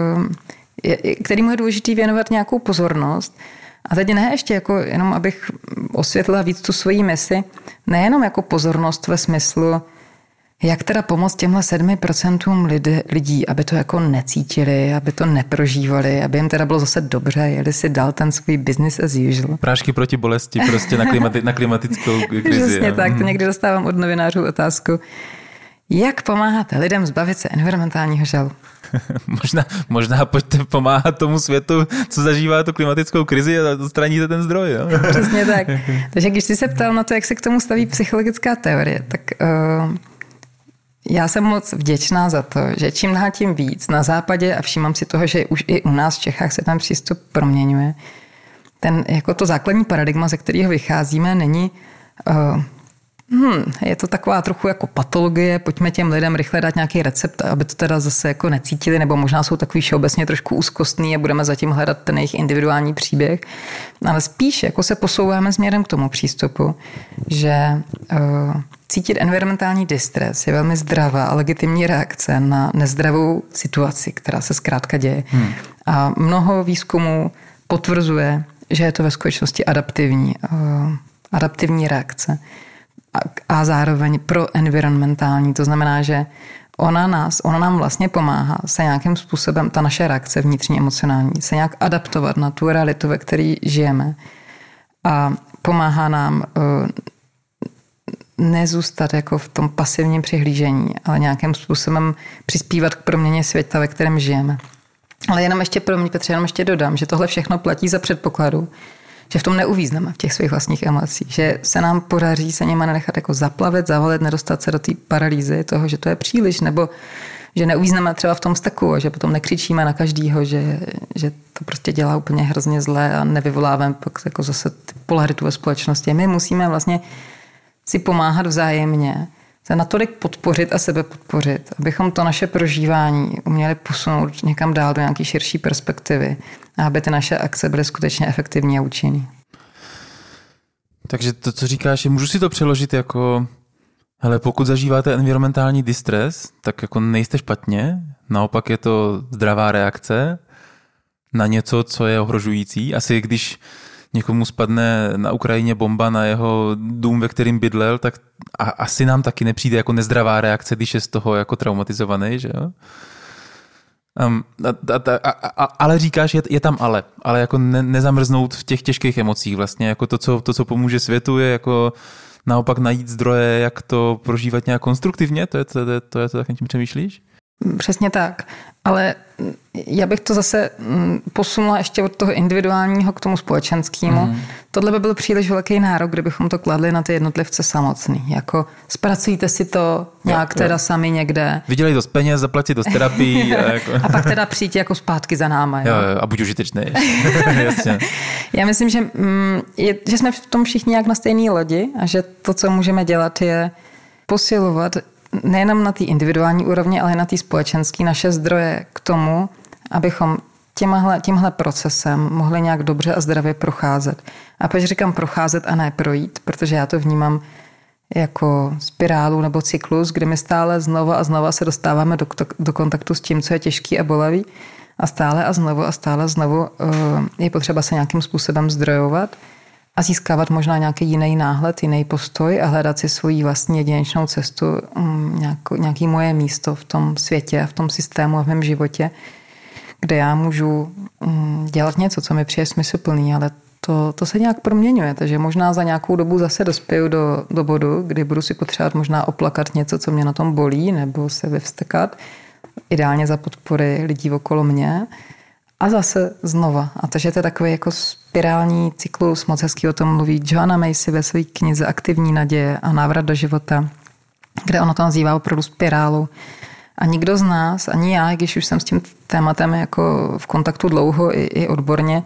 kterýmu je důležitý věnovat nějakou pozornost. A teď ne ještě jako jenom, abych osvětlila víc tu svoji misi, nejenom jako pozornost ve smyslu, jak teda pomoct těmhle sedmi procentům lidi, lidí, aby to jako necítili, aby to neprožívali, aby jim teda bylo zase dobře, jeli si dal ten svůj business as usual. Prášky proti bolesti prostě na, klimati- na klimatickou krizi. Přesně tak, to někdy dostávám od novinářů otázku. Jak pomáháte lidem zbavit se environmentálního žalu? možná, možná pojďte pomáhat tomu světu, co zažívá tu klimatickou krizi a odstraníte ten zdroj. Jo? Přesně tak. Takže když jsi se ptal na to, jak se k tomu staví psychologická teorie, tak uh, já jsem moc vděčná za to, že čím dál tím víc na západě, a všímám si toho, že už i u nás v Čechách se ten přístup proměňuje, ten jako to základní paradigma, ze kterého vycházíme, není uh, Hmm, je to taková trochu jako patologie, pojďme těm lidem rychle dát nějaký recept, aby to teda zase jako necítili, nebo možná jsou takový všeobecně trošku úzkostný a budeme zatím hledat ten jejich individuální příběh. Ale spíš jako se posouváme směrem k tomu přístupu, že uh, cítit environmentální distres je velmi zdravá a legitimní reakce na nezdravou situaci, která se zkrátka děje. Hmm. A mnoho výzkumů potvrzuje, že je to ve skutečnosti adaptivní, uh, adaptivní reakce. A zároveň pro environmentální. To znamená, že ona, nás, ona nám vlastně pomáhá se nějakým způsobem, ta naše reakce vnitřní emocionální, se nějak adaptovat na tu realitu, ve které žijeme. a pomáhá nám nezůstat jako v tom pasivním přihlížení, ale nějakým způsobem přispívat k proměně světa, ve kterém žijeme. Ale jenom ještě pro mě, Petře, jenom ještě dodám, že tohle všechno platí za předpokladu, že v tom neuvízneme, v těch svých vlastních emocích, že se nám podaří se něma nenechat jako zaplavit, zavolit, nedostat se do té paralýzy toho, že to je příliš, nebo že neuvízneme třeba v tom vzteku a že potom nekřičíme na každýho, že, že to prostě dělá úplně hrozně zlé a nevyvoláváme pak jako zase polaritu ve společnosti. My musíme vlastně si pomáhat vzájemně, se natolik podpořit a sebe podpořit, abychom to naše prožívání uměli posunout někam dál do nějaké širší perspektivy a aby ty naše akce byly skutečně efektivní a účinný. Takže to, co říkáš, je, můžu si to přeložit jako, hele, pokud zažíváte environmentální distress, tak jako nejste špatně, naopak je to zdravá reakce na něco, co je ohrožující. Asi když někomu spadne na Ukrajině bomba na jeho dům, ve kterým bydlel, tak a asi nám taky nepřijde jako nezdravá reakce, když je z toho jako traumatizovaný, že jo? Um, a, a, a, a, ale říkáš, je, je tam ale, ale jako ne, nezamrznout v těch těžkých emocích vlastně, jako to co, to, co pomůže světu, je jako naopak najít zdroje, jak to prožívat nějak konstruktivně, to je to, to, je, to, je to tak, nad tím přemýšlíš? Přesně tak, ale já bych to zase posunula ještě od toho individuálního k tomu společenskému. Mm. Tohle by byl příliš velký nárok, kdybychom to kladli na ty jednotlivce samotný. Jako zpracujte si to nějak jo, teda jo. sami někde. Vydělej dost peněz, zaplatit dost terapii. A, jako... a pak teda přijít jako zpátky za náma. Jo? Jo, jo, a buď užitečný. Jasně. Já myslím, že, je, že jsme v tom všichni nějak na stejné lodi a že to, co můžeme dělat, je posilovat nejenom na té individuální úrovni, ale i na té společenské naše zdroje k tomu, abychom tímhle, tímhle procesem mohli nějak dobře a zdravě procházet. A proč říkám procházet a ne projít, protože já to vnímám jako spirálu nebo cyklus, kdy my stále znova a znova se dostáváme do, do kontaktu s tím, co je těžký a bolavý a stále a znovu a stále znovu je potřeba se nějakým způsobem zdrojovat a získávat možná nějaký jiný náhled, jiný postoj a hledat si svoji vlastní jedinečnou cestu, nějaký, nějaký moje místo v tom světě a v tom systému a v mém životě, kde já můžu dělat něco, co mi přijde smysluplný, ale to, to se nějak proměňuje, takže možná za nějakou dobu zase dospěju do, do bodu, kdy budu si potřebovat možná oplakat něco, co mě na tom bolí, nebo se vyvstekat, ideálně za podpory lidí okolo mě. A zase znova. A takže to je takový jako spirální cyklus, moc hezky o tom mluví Joanna Macy ve své knize Aktivní naděje a návrat do života, kde ona to nazývá opravdu spirálu. A nikdo z nás, ani já, když už jsem s tím tématem jako v kontaktu dlouho i, i odborně,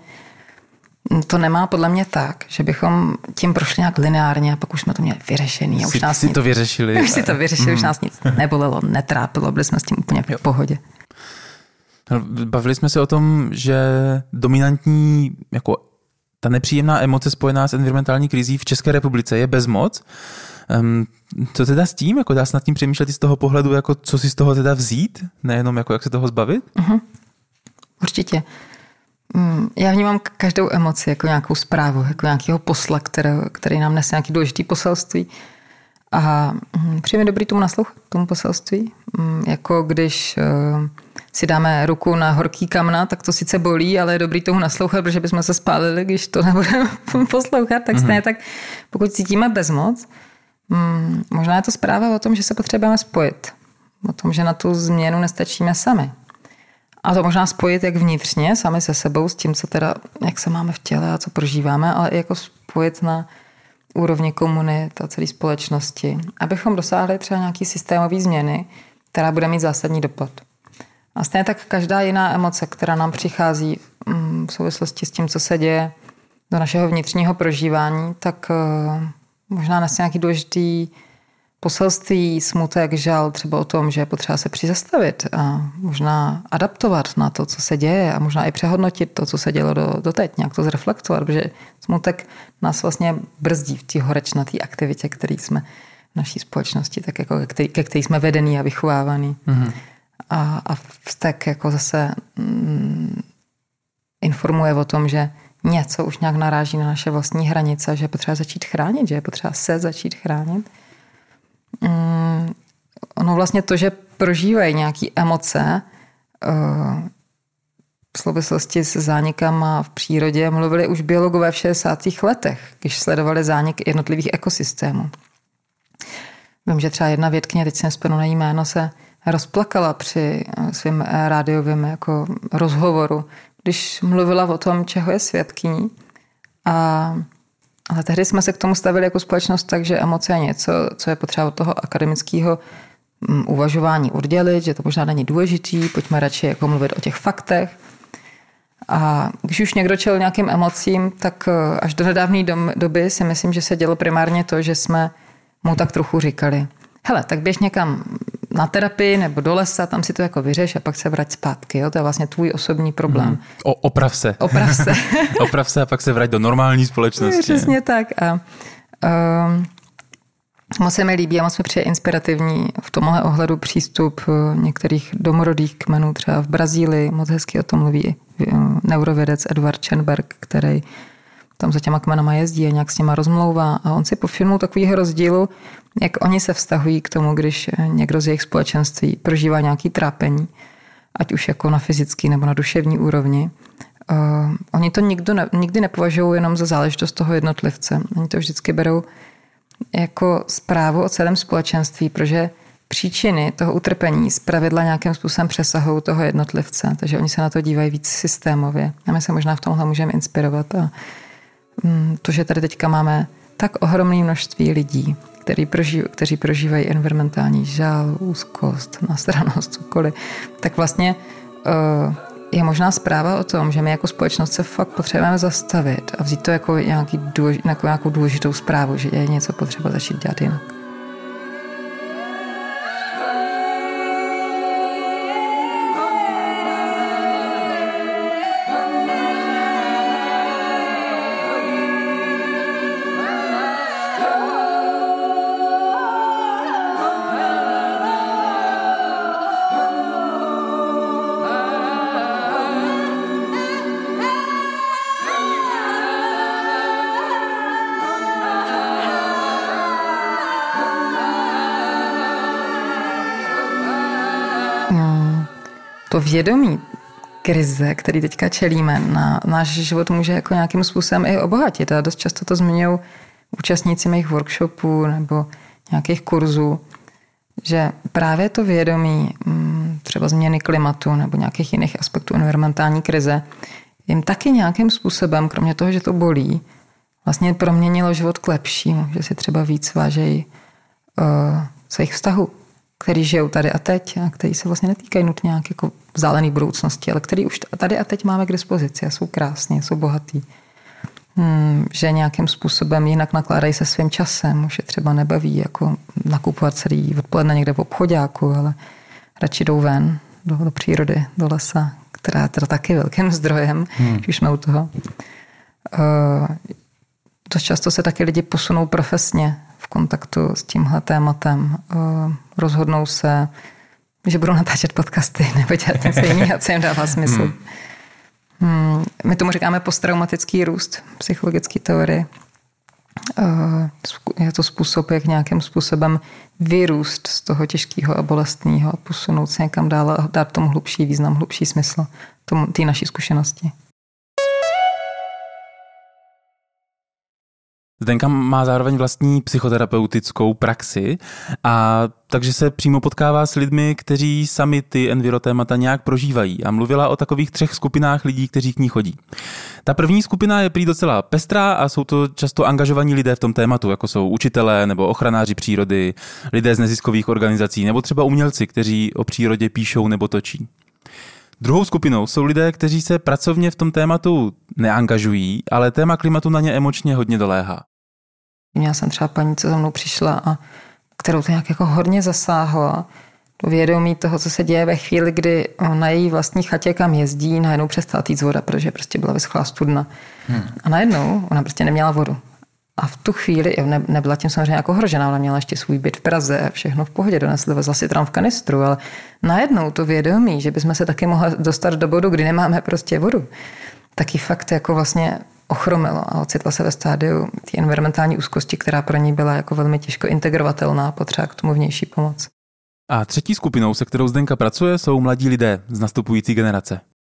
to nemá podle mě tak, že bychom tím prošli nějak lineárně a pak už jsme to měli vyřešený. A už si, nás si nic, to vyřešili. Už si to vyřešili, mm. už nás nic nebolelo, netrápilo, byli jsme s tím úplně v pohodě. Bavili jsme se o tom, že dominantní, jako ta nepříjemná emoce spojená s environmentální krizí v České republice je bezmoc. Um, co teda s tím? Jako dá se nad tím přemýšlet i z toho pohledu, jako co si z toho teda vzít? Nejenom jako jak se toho zbavit? Uh-huh. Určitě. Já vnímám každou emoci jako nějakou zprávu, jako nějakého posla, který, který nám nese nějaký důležitý poselství. A přijde mi dobrý tomu naslouchat, tomu poselství. Jako když si dáme ruku na horký kamna, tak to sice bolí, ale je dobrý tomu naslouchat, protože bychom se spálili, když to nebudeme poslouchat. Tak stejně mm-hmm. tak, pokud cítíme bezmoc, možná je to zpráva o tom, že se potřebujeme spojit. O tom, že na tu změnu nestačíme sami. A to možná spojit jak vnitřně, sami se sebou, s tím, co teda, jak se máme v těle a co prožíváme, ale i jako spojit na úrovni komunit a celé společnosti, abychom dosáhli třeba nějaký systémový změny, která bude mít zásadní dopad. A stejně tak každá jiná emoce, která nám přichází v souvislosti s tím, co se děje do našeho vnitřního prožívání, tak možná nese nějaký důležitý poselství, smutek, žal, třeba o tom, že je potřeba se přizastavit a možná adaptovat na to, co se děje a možná i přehodnotit to, co se dělo do, doteď, nějak to zreflektovat, protože smutek nás vlastně brzdí v té horečnaté aktivitě, který jsme v naší společnosti, tak jako ke který, ke který jsme vedený a vychovávaný. Mm-hmm. A, a vztek jako zase mm, informuje o tom, že něco už nějak naráží na naše vlastní hranice, že je potřeba začít chránit, že je potřeba se začít chránit. Mm, ono vlastně to, že prožívají nějaké emoce, uh, v souvislosti s zánikama v přírodě mluvili už biologové v šedesátých letech, když sledovali zánik jednotlivých ekosystémů. Vím, že třeba jedna vědkyně, teď si nespomenu na jí jméno, se rozplakala při svém rádiovém jako rozhovoru, když mluvila o tom, čeho je svědkyní. A, ale tehdy jsme se k tomu stavili jako společnost tak, že emoce je něco, co je potřeba od toho akademického uvažování oddělit, že to možná není důležitý, pojďme radši jako mluvit o těch faktech. A když už někdo čel nějakým emocím, tak až do nedávné doby si myslím, že se dělo primárně to, že jsme mu tak trochu říkali, hele, tak běž někam na terapii nebo do lesa, tam si to jako vyřeš a pak se vrať zpátky. Jo? To je vlastně tvůj osobní problém. Hmm. O, oprav se. Oprav se. Oprav se a pak se vrať do normální společnosti. Přesně tak. A um, moc se mi líbí a moc mi přijde inspirativní v tomhle ohledu přístup některých domorodých kmenů, třeba v Brazílii. Moc hezky o tom mluví neurovědec Edward Schenberg, který tam za těma kmenama jezdí a nějak s nima rozmlouvá. A on si povšimnul takovýho rozdílu, jak oni se vztahují k tomu, když někdo z jejich společenství prožívá nějaký trápení, ať už jako na fyzický nebo na duševní úrovni. Uh, oni to nikdo ne, nikdy nepovažují jenom za záležitost toho jednotlivce. Oni to vždycky berou jako zprávu o celém společenství, protože příčiny toho utrpení zpravidla nějakým způsobem přesahují toho jednotlivce. Takže oni se na to dívají víc systémově. A my se možná v tomhle můžeme inspirovat. A to, že tady teďka máme tak ohromné množství lidí, který prožív, kteří prožívají environmentální žál, úzkost, nasranost, cokoliv, tak vlastně uh, je možná zpráva o tom, že my jako společnost se fakt potřebujeme zastavit a vzít to jako, nějaký důlež, jako nějakou důležitou zprávu, že je něco potřeba začít dělat jinak. To vědomí krize, který teďka čelíme, na náš život může jako nějakým způsobem i obohatit. A dost často to zmiňují účastníci mých workshopů nebo nějakých kurzů, že právě to vědomí třeba změny klimatu nebo nějakých jiných aspektů environmentální krize jim taky nějakým způsobem, kromě toho, že to bolí, vlastně proměnilo život k lepšímu, že si třeba víc vážejí uh, svých vztahů, který žijou tady a teď a který se vlastně netýkají nutně nějak jako vzdálený budoucnosti, ale který už tady a teď máme k dispozici a jsou krásní, jsou bohatý. Hmm, že nějakým způsobem jinak nakládají se svým časem, už je třeba nebaví jako nakupovat celý odpoledne někde v obchoďáku, ale radši jdou ven do, do přírody, do lesa, která je teda taky velkým zdrojem, hmm. když jsme u toho. Uh, dost často se taky lidi posunou profesně v kontaktu s tímhle tématem. Uh, rozhodnou se, že budou natáčet podcasty nebo dělat něco jiného, co jim dává smysl. Hmm. Hmm, my tomu říkáme posttraumatický růst, psychologické teorie. Je to způsob, jak nějakým způsobem vyrůst z toho těžkého a bolestného a posunout se někam dál a dát tomu hlubší význam, hlubší smysl té naší zkušenosti. Zdenka má zároveň vlastní psychoterapeutickou praxi, a takže se přímo potkává s lidmi, kteří sami ty envirotémata nějak prožívají, a mluvila o takových třech skupinách lidí, kteří k ní chodí. Ta první skupina je prý docela pestrá a jsou to často angažovaní lidé v tom tématu, jako jsou učitelé nebo ochranáři přírody, lidé z neziskových organizací nebo třeba umělci, kteří o přírodě píšou nebo točí. Druhou skupinou jsou lidé, kteří se pracovně v tom tématu neangažují, ale téma klimatu na ně emočně hodně doléhá. Měla jsem třeba paní, co za mnou přišla a kterou to nějak jako hodně zasáhlo. To vědomí toho, co se děje ve chvíli, kdy na její vlastní chatě, kam jezdí, najednou přestala týct voda, protože prostě byla vyschlá studna. Hmm. A najednou ona prostě neměla vodu. A v tu chvíli, ne, nebyla tím samozřejmě jako ohrožená, ona měla ještě svůj byt v Praze, všechno v pohodě, donesla, vezla si tam v kanistru, ale najednou to vědomí, že bychom se taky mohli dostat do bodu, kdy nemáme prostě vodu, taky fakt jako vlastně ochromilo a ocitla se ve stádiu té environmentální úzkosti, která pro ní byla jako velmi těžko integrovatelná, potřeba k tomu vnější pomoc. A třetí skupinou, se kterou Zdenka pracuje, jsou mladí lidé z nastupující generace.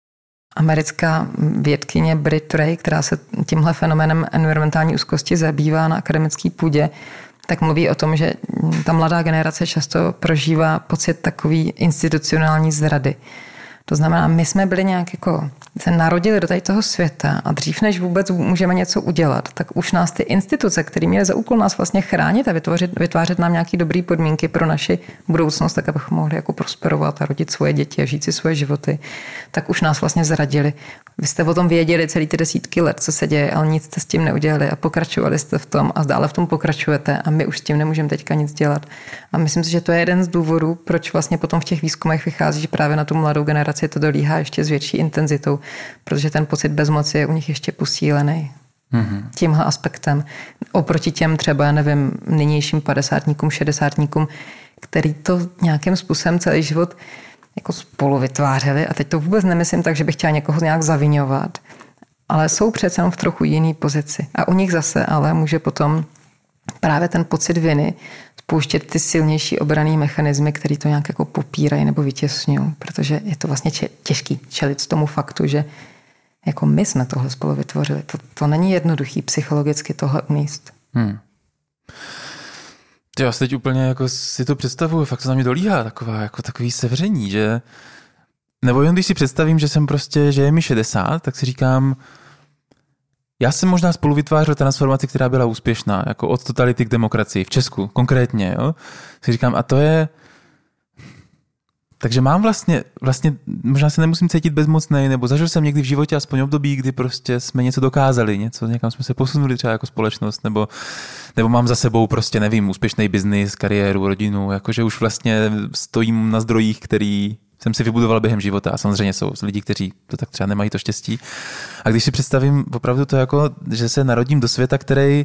americká vědkyně Brit Ray, která se tímhle fenoménem environmentální úzkosti zabývá na akademické půdě, tak mluví o tom, že ta mladá generace často prožívá pocit takový institucionální zrady. To znamená, my jsme byli nějak jako se narodili do tady toho světa a dřív, než vůbec můžeme něco udělat, tak už nás ty instituce, které měly za úkol nás vlastně chránit a vytvořit, vytvářet nám nějaké dobré podmínky pro naši budoucnost, tak abychom mohli jako prosperovat a rodit svoje děti a žít si svoje životy, tak už nás vlastně zradili. Vy jste o tom věděli celý ty desítky let, co se děje, ale nic jste s tím neudělali a pokračovali jste v tom a dále v tom pokračujete a my už s tím nemůžeme teďka nic dělat. A myslím si, že to je jeden z důvodů, proč vlastně potom v těch výzkumech vychází, že právě na tu mladou generaci to dolíhá ještě s větší intenzitou, protože ten pocit bezmoci je u nich ještě posílený mm-hmm. tímhle aspektem. Oproti těm třeba, nevím, nynějším padesátníkům, šedesátníkům, který to nějakým způsobem celý život jako spolu vytvářeli. A teď to vůbec nemyslím tak, že bych chtěla někoho nějak zaviňovat, ale jsou přece jenom v trochu jiný pozici. A u nich zase ale může potom právě ten pocit viny spouštět ty silnější obranné mechanismy, které to nějak jako popírají nebo vytěsňují, protože je to vlastně těžký čelit tomu faktu, že jako my jsme tohle spolu vytvořili. To, to není jednoduchý psychologicky tohle umíst. Hmm. Já si teď úplně jako si to představuju, fakt to na mě dolíhá taková, jako takový sevření, že nebo jen když si představím, že jsem prostě, že je mi šedesát, tak si říkám, já jsem možná spolu vytvářel transformaci, která byla úspěšná, jako od totality k demokracii, v Česku konkrétně, jo. Si říkám, a to je... Takže mám vlastně, vlastně, možná se nemusím cítit bezmocnej, nebo zažil jsem někdy v životě aspoň období, kdy prostě jsme něco dokázali, něco, někam jsme se posunuli třeba jako společnost, nebo, nebo mám za sebou prostě, nevím, úspěšný biznis, kariéru, rodinu, jakože už vlastně stojím na zdrojích, který jsem si vybudoval během života a samozřejmě jsou lidi, kteří to tak třeba nemají to štěstí. A když si představím opravdu to jako, že se narodím do světa, který,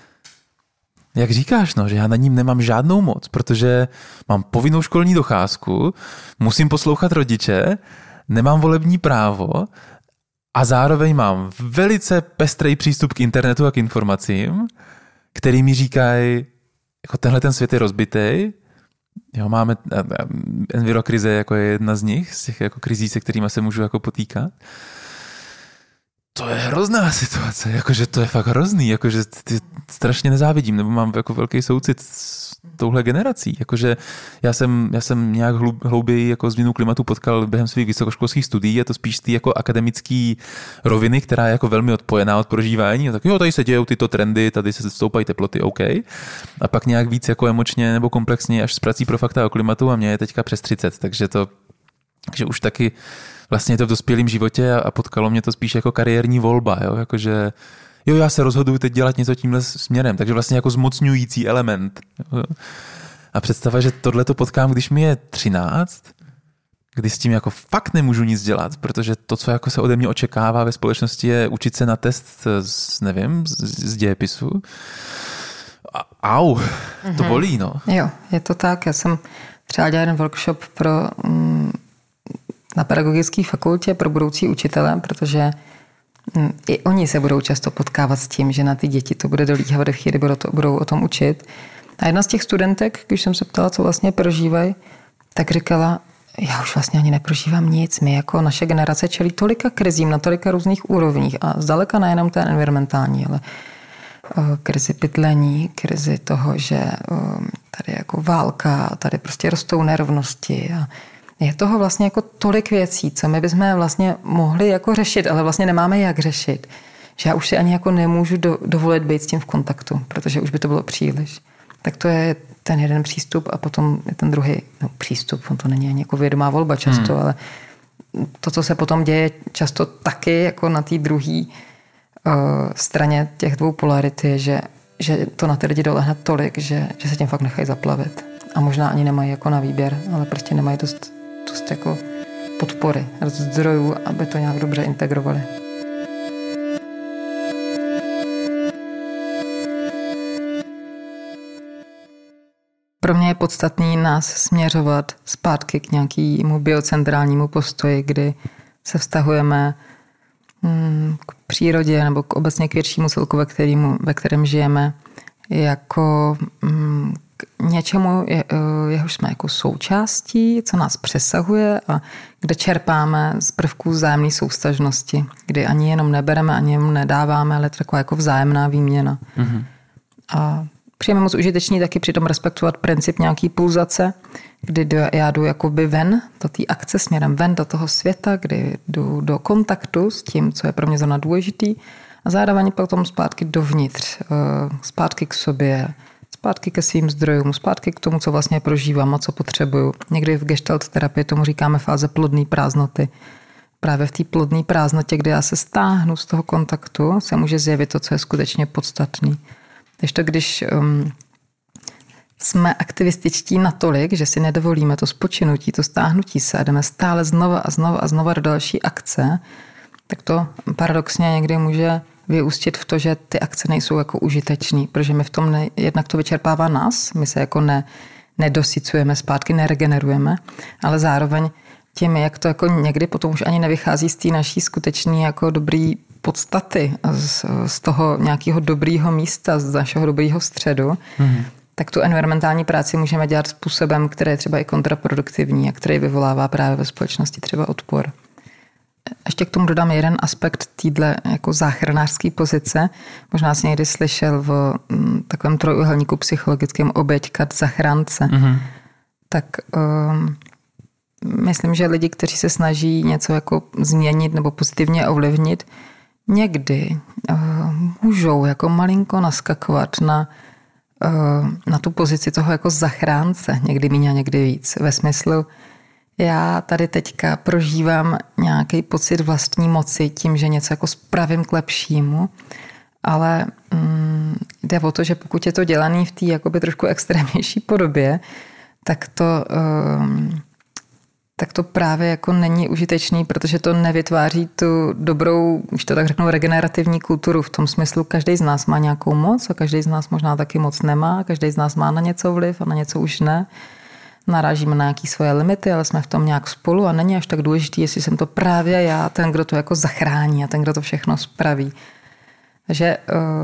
jak říkáš, no, že já na ním nemám žádnou moc, protože mám povinnou školní docházku, musím poslouchat rodiče, nemám volební právo a zároveň mám velice pestrý přístup k internetu a k informacím, který mi říkají, jako tenhle ten svět je rozbitej. Jo, máme envirokrize jako je jedna z nich, z těch jako krizí, se kterými se můžu jako potýkat. To je hrozná situace, jakože to je fakt hrozný, jakože ty strašně nezávidím, nebo mám jako velký soucit s touhle generací. Jakože já jsem, já jsem nějak hlouběji jako změnu klimatu potkal během svých vysokoškolských studií, je to spíš ty jako akademický roviny, která je jako velmi odpojená od prožívání. A tak jo, tady se dějou tyto trendy, tady se stoupají teploty, OK. A pak nějak víc jako emočně nebo komplexně až s prací pro fakta o klimatu a mě je teďka přes třicet, takže to, takže už taky vlastně to v dospělém životě a potkalo mě to spíš jako kariérní volba, jo, jakože jo, já se rozhoduju teď dělat něco tímhle směrem, takže vlastně jako zmocňující element. Jo. A představa, že tohle to potkám, když mi je třináct, kdy s tím jako fakt nemůžu nic dělat, protože to, co jako se ode mě očekává ve společnosti, je učit se na test z, nevím, z, z dějepisu. A, au, to bolí, no. Jo, je to tak. Já jsem třeba dělal jeden workshop pro... Mm, na pedagogické fakultě pro budoucí učitele, protože i oni se budou často potkávat s tím, že na ty děti to bude dolíhat, v chvíli budou, to, budou o tom učit. A jedna z těch studentek, když jsem se ptala, co vlastně prožívají, tak říkala, já už vlastně ani neprožívám nic. My jako naše generace čelí tolika krizím na tolika různých úrovních a zdaleka nejenom té environmentální, ale krizi bydlení, krizi toho, že tady jako válka, tady prostě rostou nerovnosti a je toho vlastně jako tolik věcí, co my bychom vlastně mohli jako řešit, ale vlastně nemáme jak řešit. Že já už si ani jako nemůžu do, dovolit být s tím v kontaktu, protože už by to bylo příliš. Tak to je ten jeden přístup a potom je ten druhý no, přístup. On to není ani jako vědomá volba často, hmm. ale to, co se potom děje často taky jako na té druhé uh, straně těch dvou polarit je, že, že to na ty lidi dolehne tolik, že, že se tím fakt nechají zaplavit. A možná ani nemají jako na výběr, ale prostě nemají dost, dost jako podpory, dost zdrojů, aby to nějak dobře integrovali. Pro mě je podstatný nás směřovat zpátky k nějakému biocentrálnímu postoji, kdy se vztahujeme k přírodě nebo k obecně k většímu celku, ve, kterému, ve kterém žijeme, jako mm, k něčemu, je, jehož jsme jako součástí, co nás přesahuje a kde čerpáme z prvků vzájemné souvztažnosti, kdy ani jenom nebereme, ani jenom nedáváme, ale taková jako vzájemná výměna. Mm-hmm. A přijeme moc užitečný taky přitom respektovat princip nějaký pulzace, kdy do, já jdu jakoby ven do té akce, směrem ven do toho světa, kdy jdu do kontaktu s tím, co je pro mě zrovna důležitý a zároveň potom zpátky dovnitř, zpátky k sobě, zpátky ke svým zdrojům, zpátky k tomu, co vlastně prožívám a co potřebuju. Někdy v gestalt terapii tomu říkáme fáze plodné prázdnoty. Právě v té plodné prázdnotě, kdy já se stáhnu z toho kontaktu, se může zjevit to, co je skutečně podstatný. Takže to, když um, jsme aktivističtí natolik, že si nedovolíme to spočinutí, to stáhnutí se a jdeme stále znova a znova a znova do další akce, tak to paradoxně někdy může vyústit v to, že ty akce nejsou jako užitečný, protože my v tom ne, jednak to vyčerpává nás, my se jako ne, nedosycujeme zpátky, neregenerujeme, ale zároveň tím, jak to jako někdy potom už ani nevychází z té naší skutečný jako dobrý podstaty, z, z toho nějakého dobrýho místa, z našeho dobrýho středu, mm-hmm. tak tu environmentální práci můžeme dělat způsobem, který je třeba i kontraproduktivní a který vyvolává právě ve společnosti třeba odpor. Ještě k tomu dodám jeden aspekt týhle jako záchranářské pozice. Možná jsi někdy slyšel v takovém trojuhelníku psychologickém oběť kat zachránce. Mm-hmm. Tak um, myslím, že lidi, kteří se snaží něco jako změnit nebo pozitivně ovlivnit, někdy uh, můžou jako malinko naskakovat na, uh, na tu pozici toho jako zachránce. Někdy míň a někdy víc. Ve smyslu, já tady teďka prožívám nějaký pocit vlastní moci tím, že něco jako spravím k lepšímu, ale mm, jde o to, že pokud je to dělaný v té jakoby trošku extrémnější podobě, tak to, um, tak to právě jako není užitečný, protože to nevytváří tu dobrou, už to tak řeknu, regenerativní kulturu v tom smyslu, každý z nás má nějakou moc a každý z nás možná taky moc nemá, každý z nás má na něco vliv a na něco už ne. Narážíme na nějaké svoje limity, ale jsme v tom nějak spolu a není až tak důležitý, jestli jsem to právě já, ten, kdo to jako zachrání a ten, kdo to všechno spraví. Takže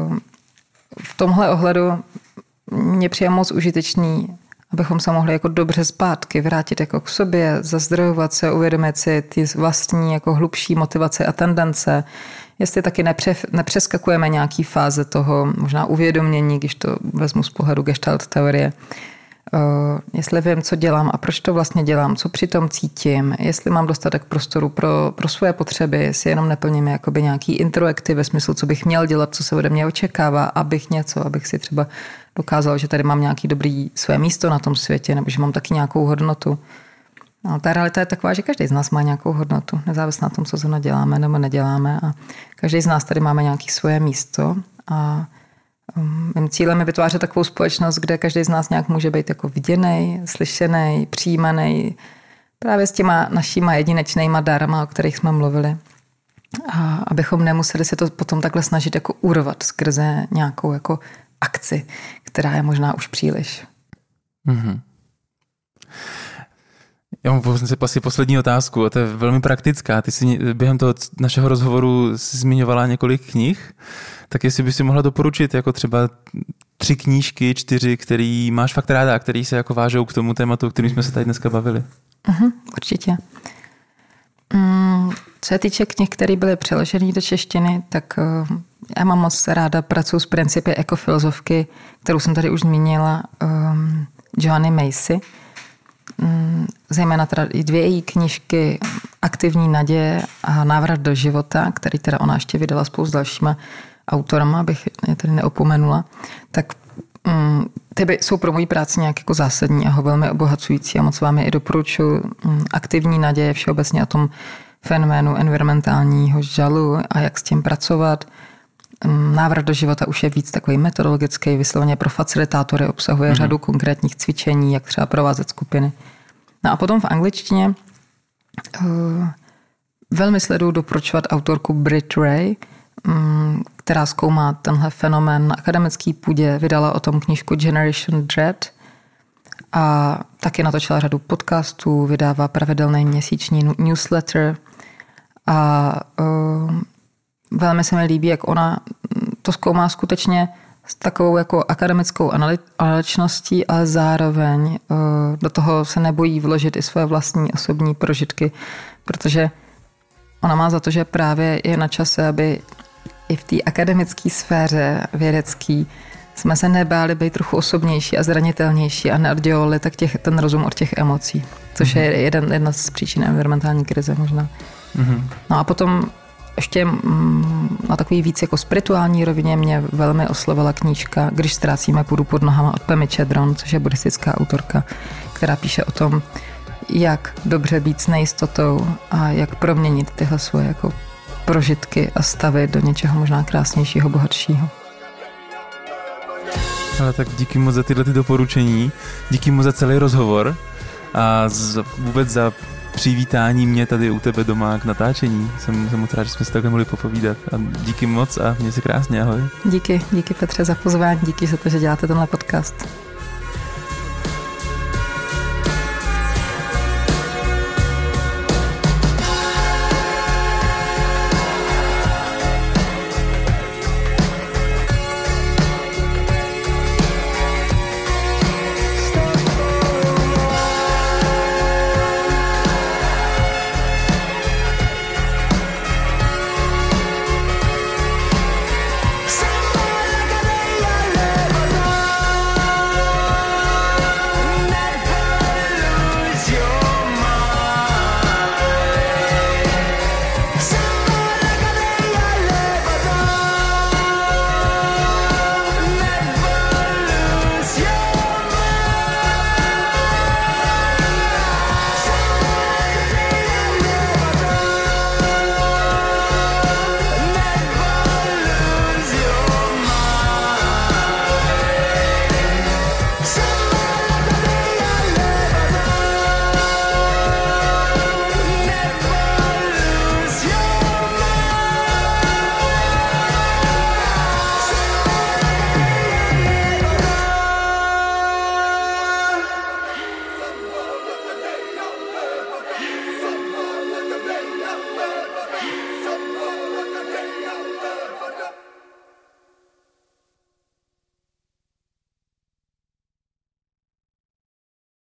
v tomhle ohledu mě přijde moc užitečný, abychom se mohli jako dobře zpátky vrátit jako k sobě, zazdrojovat se, uvědomit si ty vlastní jako hlubší motivace a tendence, jestli taky nepře, nepřeskakujeme nějaký fáze toho možná uvědomění, když to vezmu z pohledu gestalt teorie, Uh, jestli vím, co dělám a proč to vlastně dělám, co přitom cítím, jestli mám dostatek prostoru pro, pro svoje potřeby, jestli jenom neplním jakoby nějaký introekty ve smyslu, co bych měl dělat, co se ode mě očekává, abych něco, abych si třeba dokázal, že tady mám nějaký dobrý své místo na tom světě, nebo že mám taky nějakou hodnotu. No, ta realita je taková, že každý z nás má nějakou hodnotu, nezávisle na tom, co zrovna děláme nebo neděláme a každý z nás tady máme nějaké svoje místo a mým cílem je vytvářet takovou společnost, kde každý z nás nějak může být jako viděnej, slyšený, přijímaný právě s těma našima jedinečnýma dárama, o kterých jsme mluvili. A abychom nemuseli se to potom takhle snažit jako urvat skrze nějakou jako akci, která je možná už příliš. Mm-hmm. Já mám asi poslední otázku, a to je velmi praktická. Ty jsi během toho našeho rozhovoru zmiňovala několik knih, tak jestli bys si mohla doporučit jako třeba tři knížky, čtyři, který máš fakt ráda a který se jako vážou k tomu tématu, o kterým jsme se tady dneska bavili. Uh-huh, určitě. Mm, co se týče knih, které byly přeložené do češtiny, tak uh, já mám moc ráda, pracuji s principy ekofilozofky, kterou jsem tady už zmínila, um, Joanny Macy. Um, zejména teda i dvě její knížky Aktivní naděje a Návrat do života, který teda ona ještě vydala spolu s dalšíma autorama, abych je tady neopomenula, tak um, ty by, jsou pro moji práci nějak jako zásadní a ho velmi obohacující a moc vám je i doporučuji. Um, Aktivní naděje všeobecně o tom fenoménu environmentálního žalu a jak s tím pracovat. Um, Návrat do života už je víc takový metodologický, vysloveně pro facilitátory, obsahuje mm-hmm. řadu konkrétních cvičení, jak třeba provázet skupiny. No a potom v angličtině uh, velmi sleduju doporučovat autorku Brit Ray, která zkoumá tenhle fenomén na akademické půdě, vydala o tom knížku Generation Dread a taky natočila řadu podcastů, vydává pravidelný měsíční newsletter a uh, velmi se mi líbí, jak ona to zkoumá skutečně s takovou jako akademickou analytičností, ale zároveň do toho se nebojí vložit i své vlastní osobní prožitky, protože ona má za to, že právě je na čase, aby i v té akademické sféře vědecký jsme se nebáli být trochu osobnější a zranitelnější a neoddělovali tak těch, ten rozum od těch emocí, což mm-hmm. je jeden, jedna z příčin environmentální krize možná. Mm-hmm. No a potom ještě na takový víc jako spirituální rovině mě velmi oslovila knížka Když ztrácíme půdu pod nohama od Pemy Chedron, což je buddhistická autorka, která píše o tom, jak dobře být s nejistotou a jak proměnit tyhle svoje jako prožitky a stavy do něčeho možná krásnějšího, bohatšího. Ale tak díky moc za tyhle ty doporučení, díky moc za celý rozhovor a za, vůbec za přivítání mě tady u tebe doma k natáčení. Jsem, jsem moc rád, že jsme si takhle mohli popovídat. A díky moc a měj se krásně, ahoj. Díky, díky Petře za pozvání, díky za to, že děláte tenhle podcast.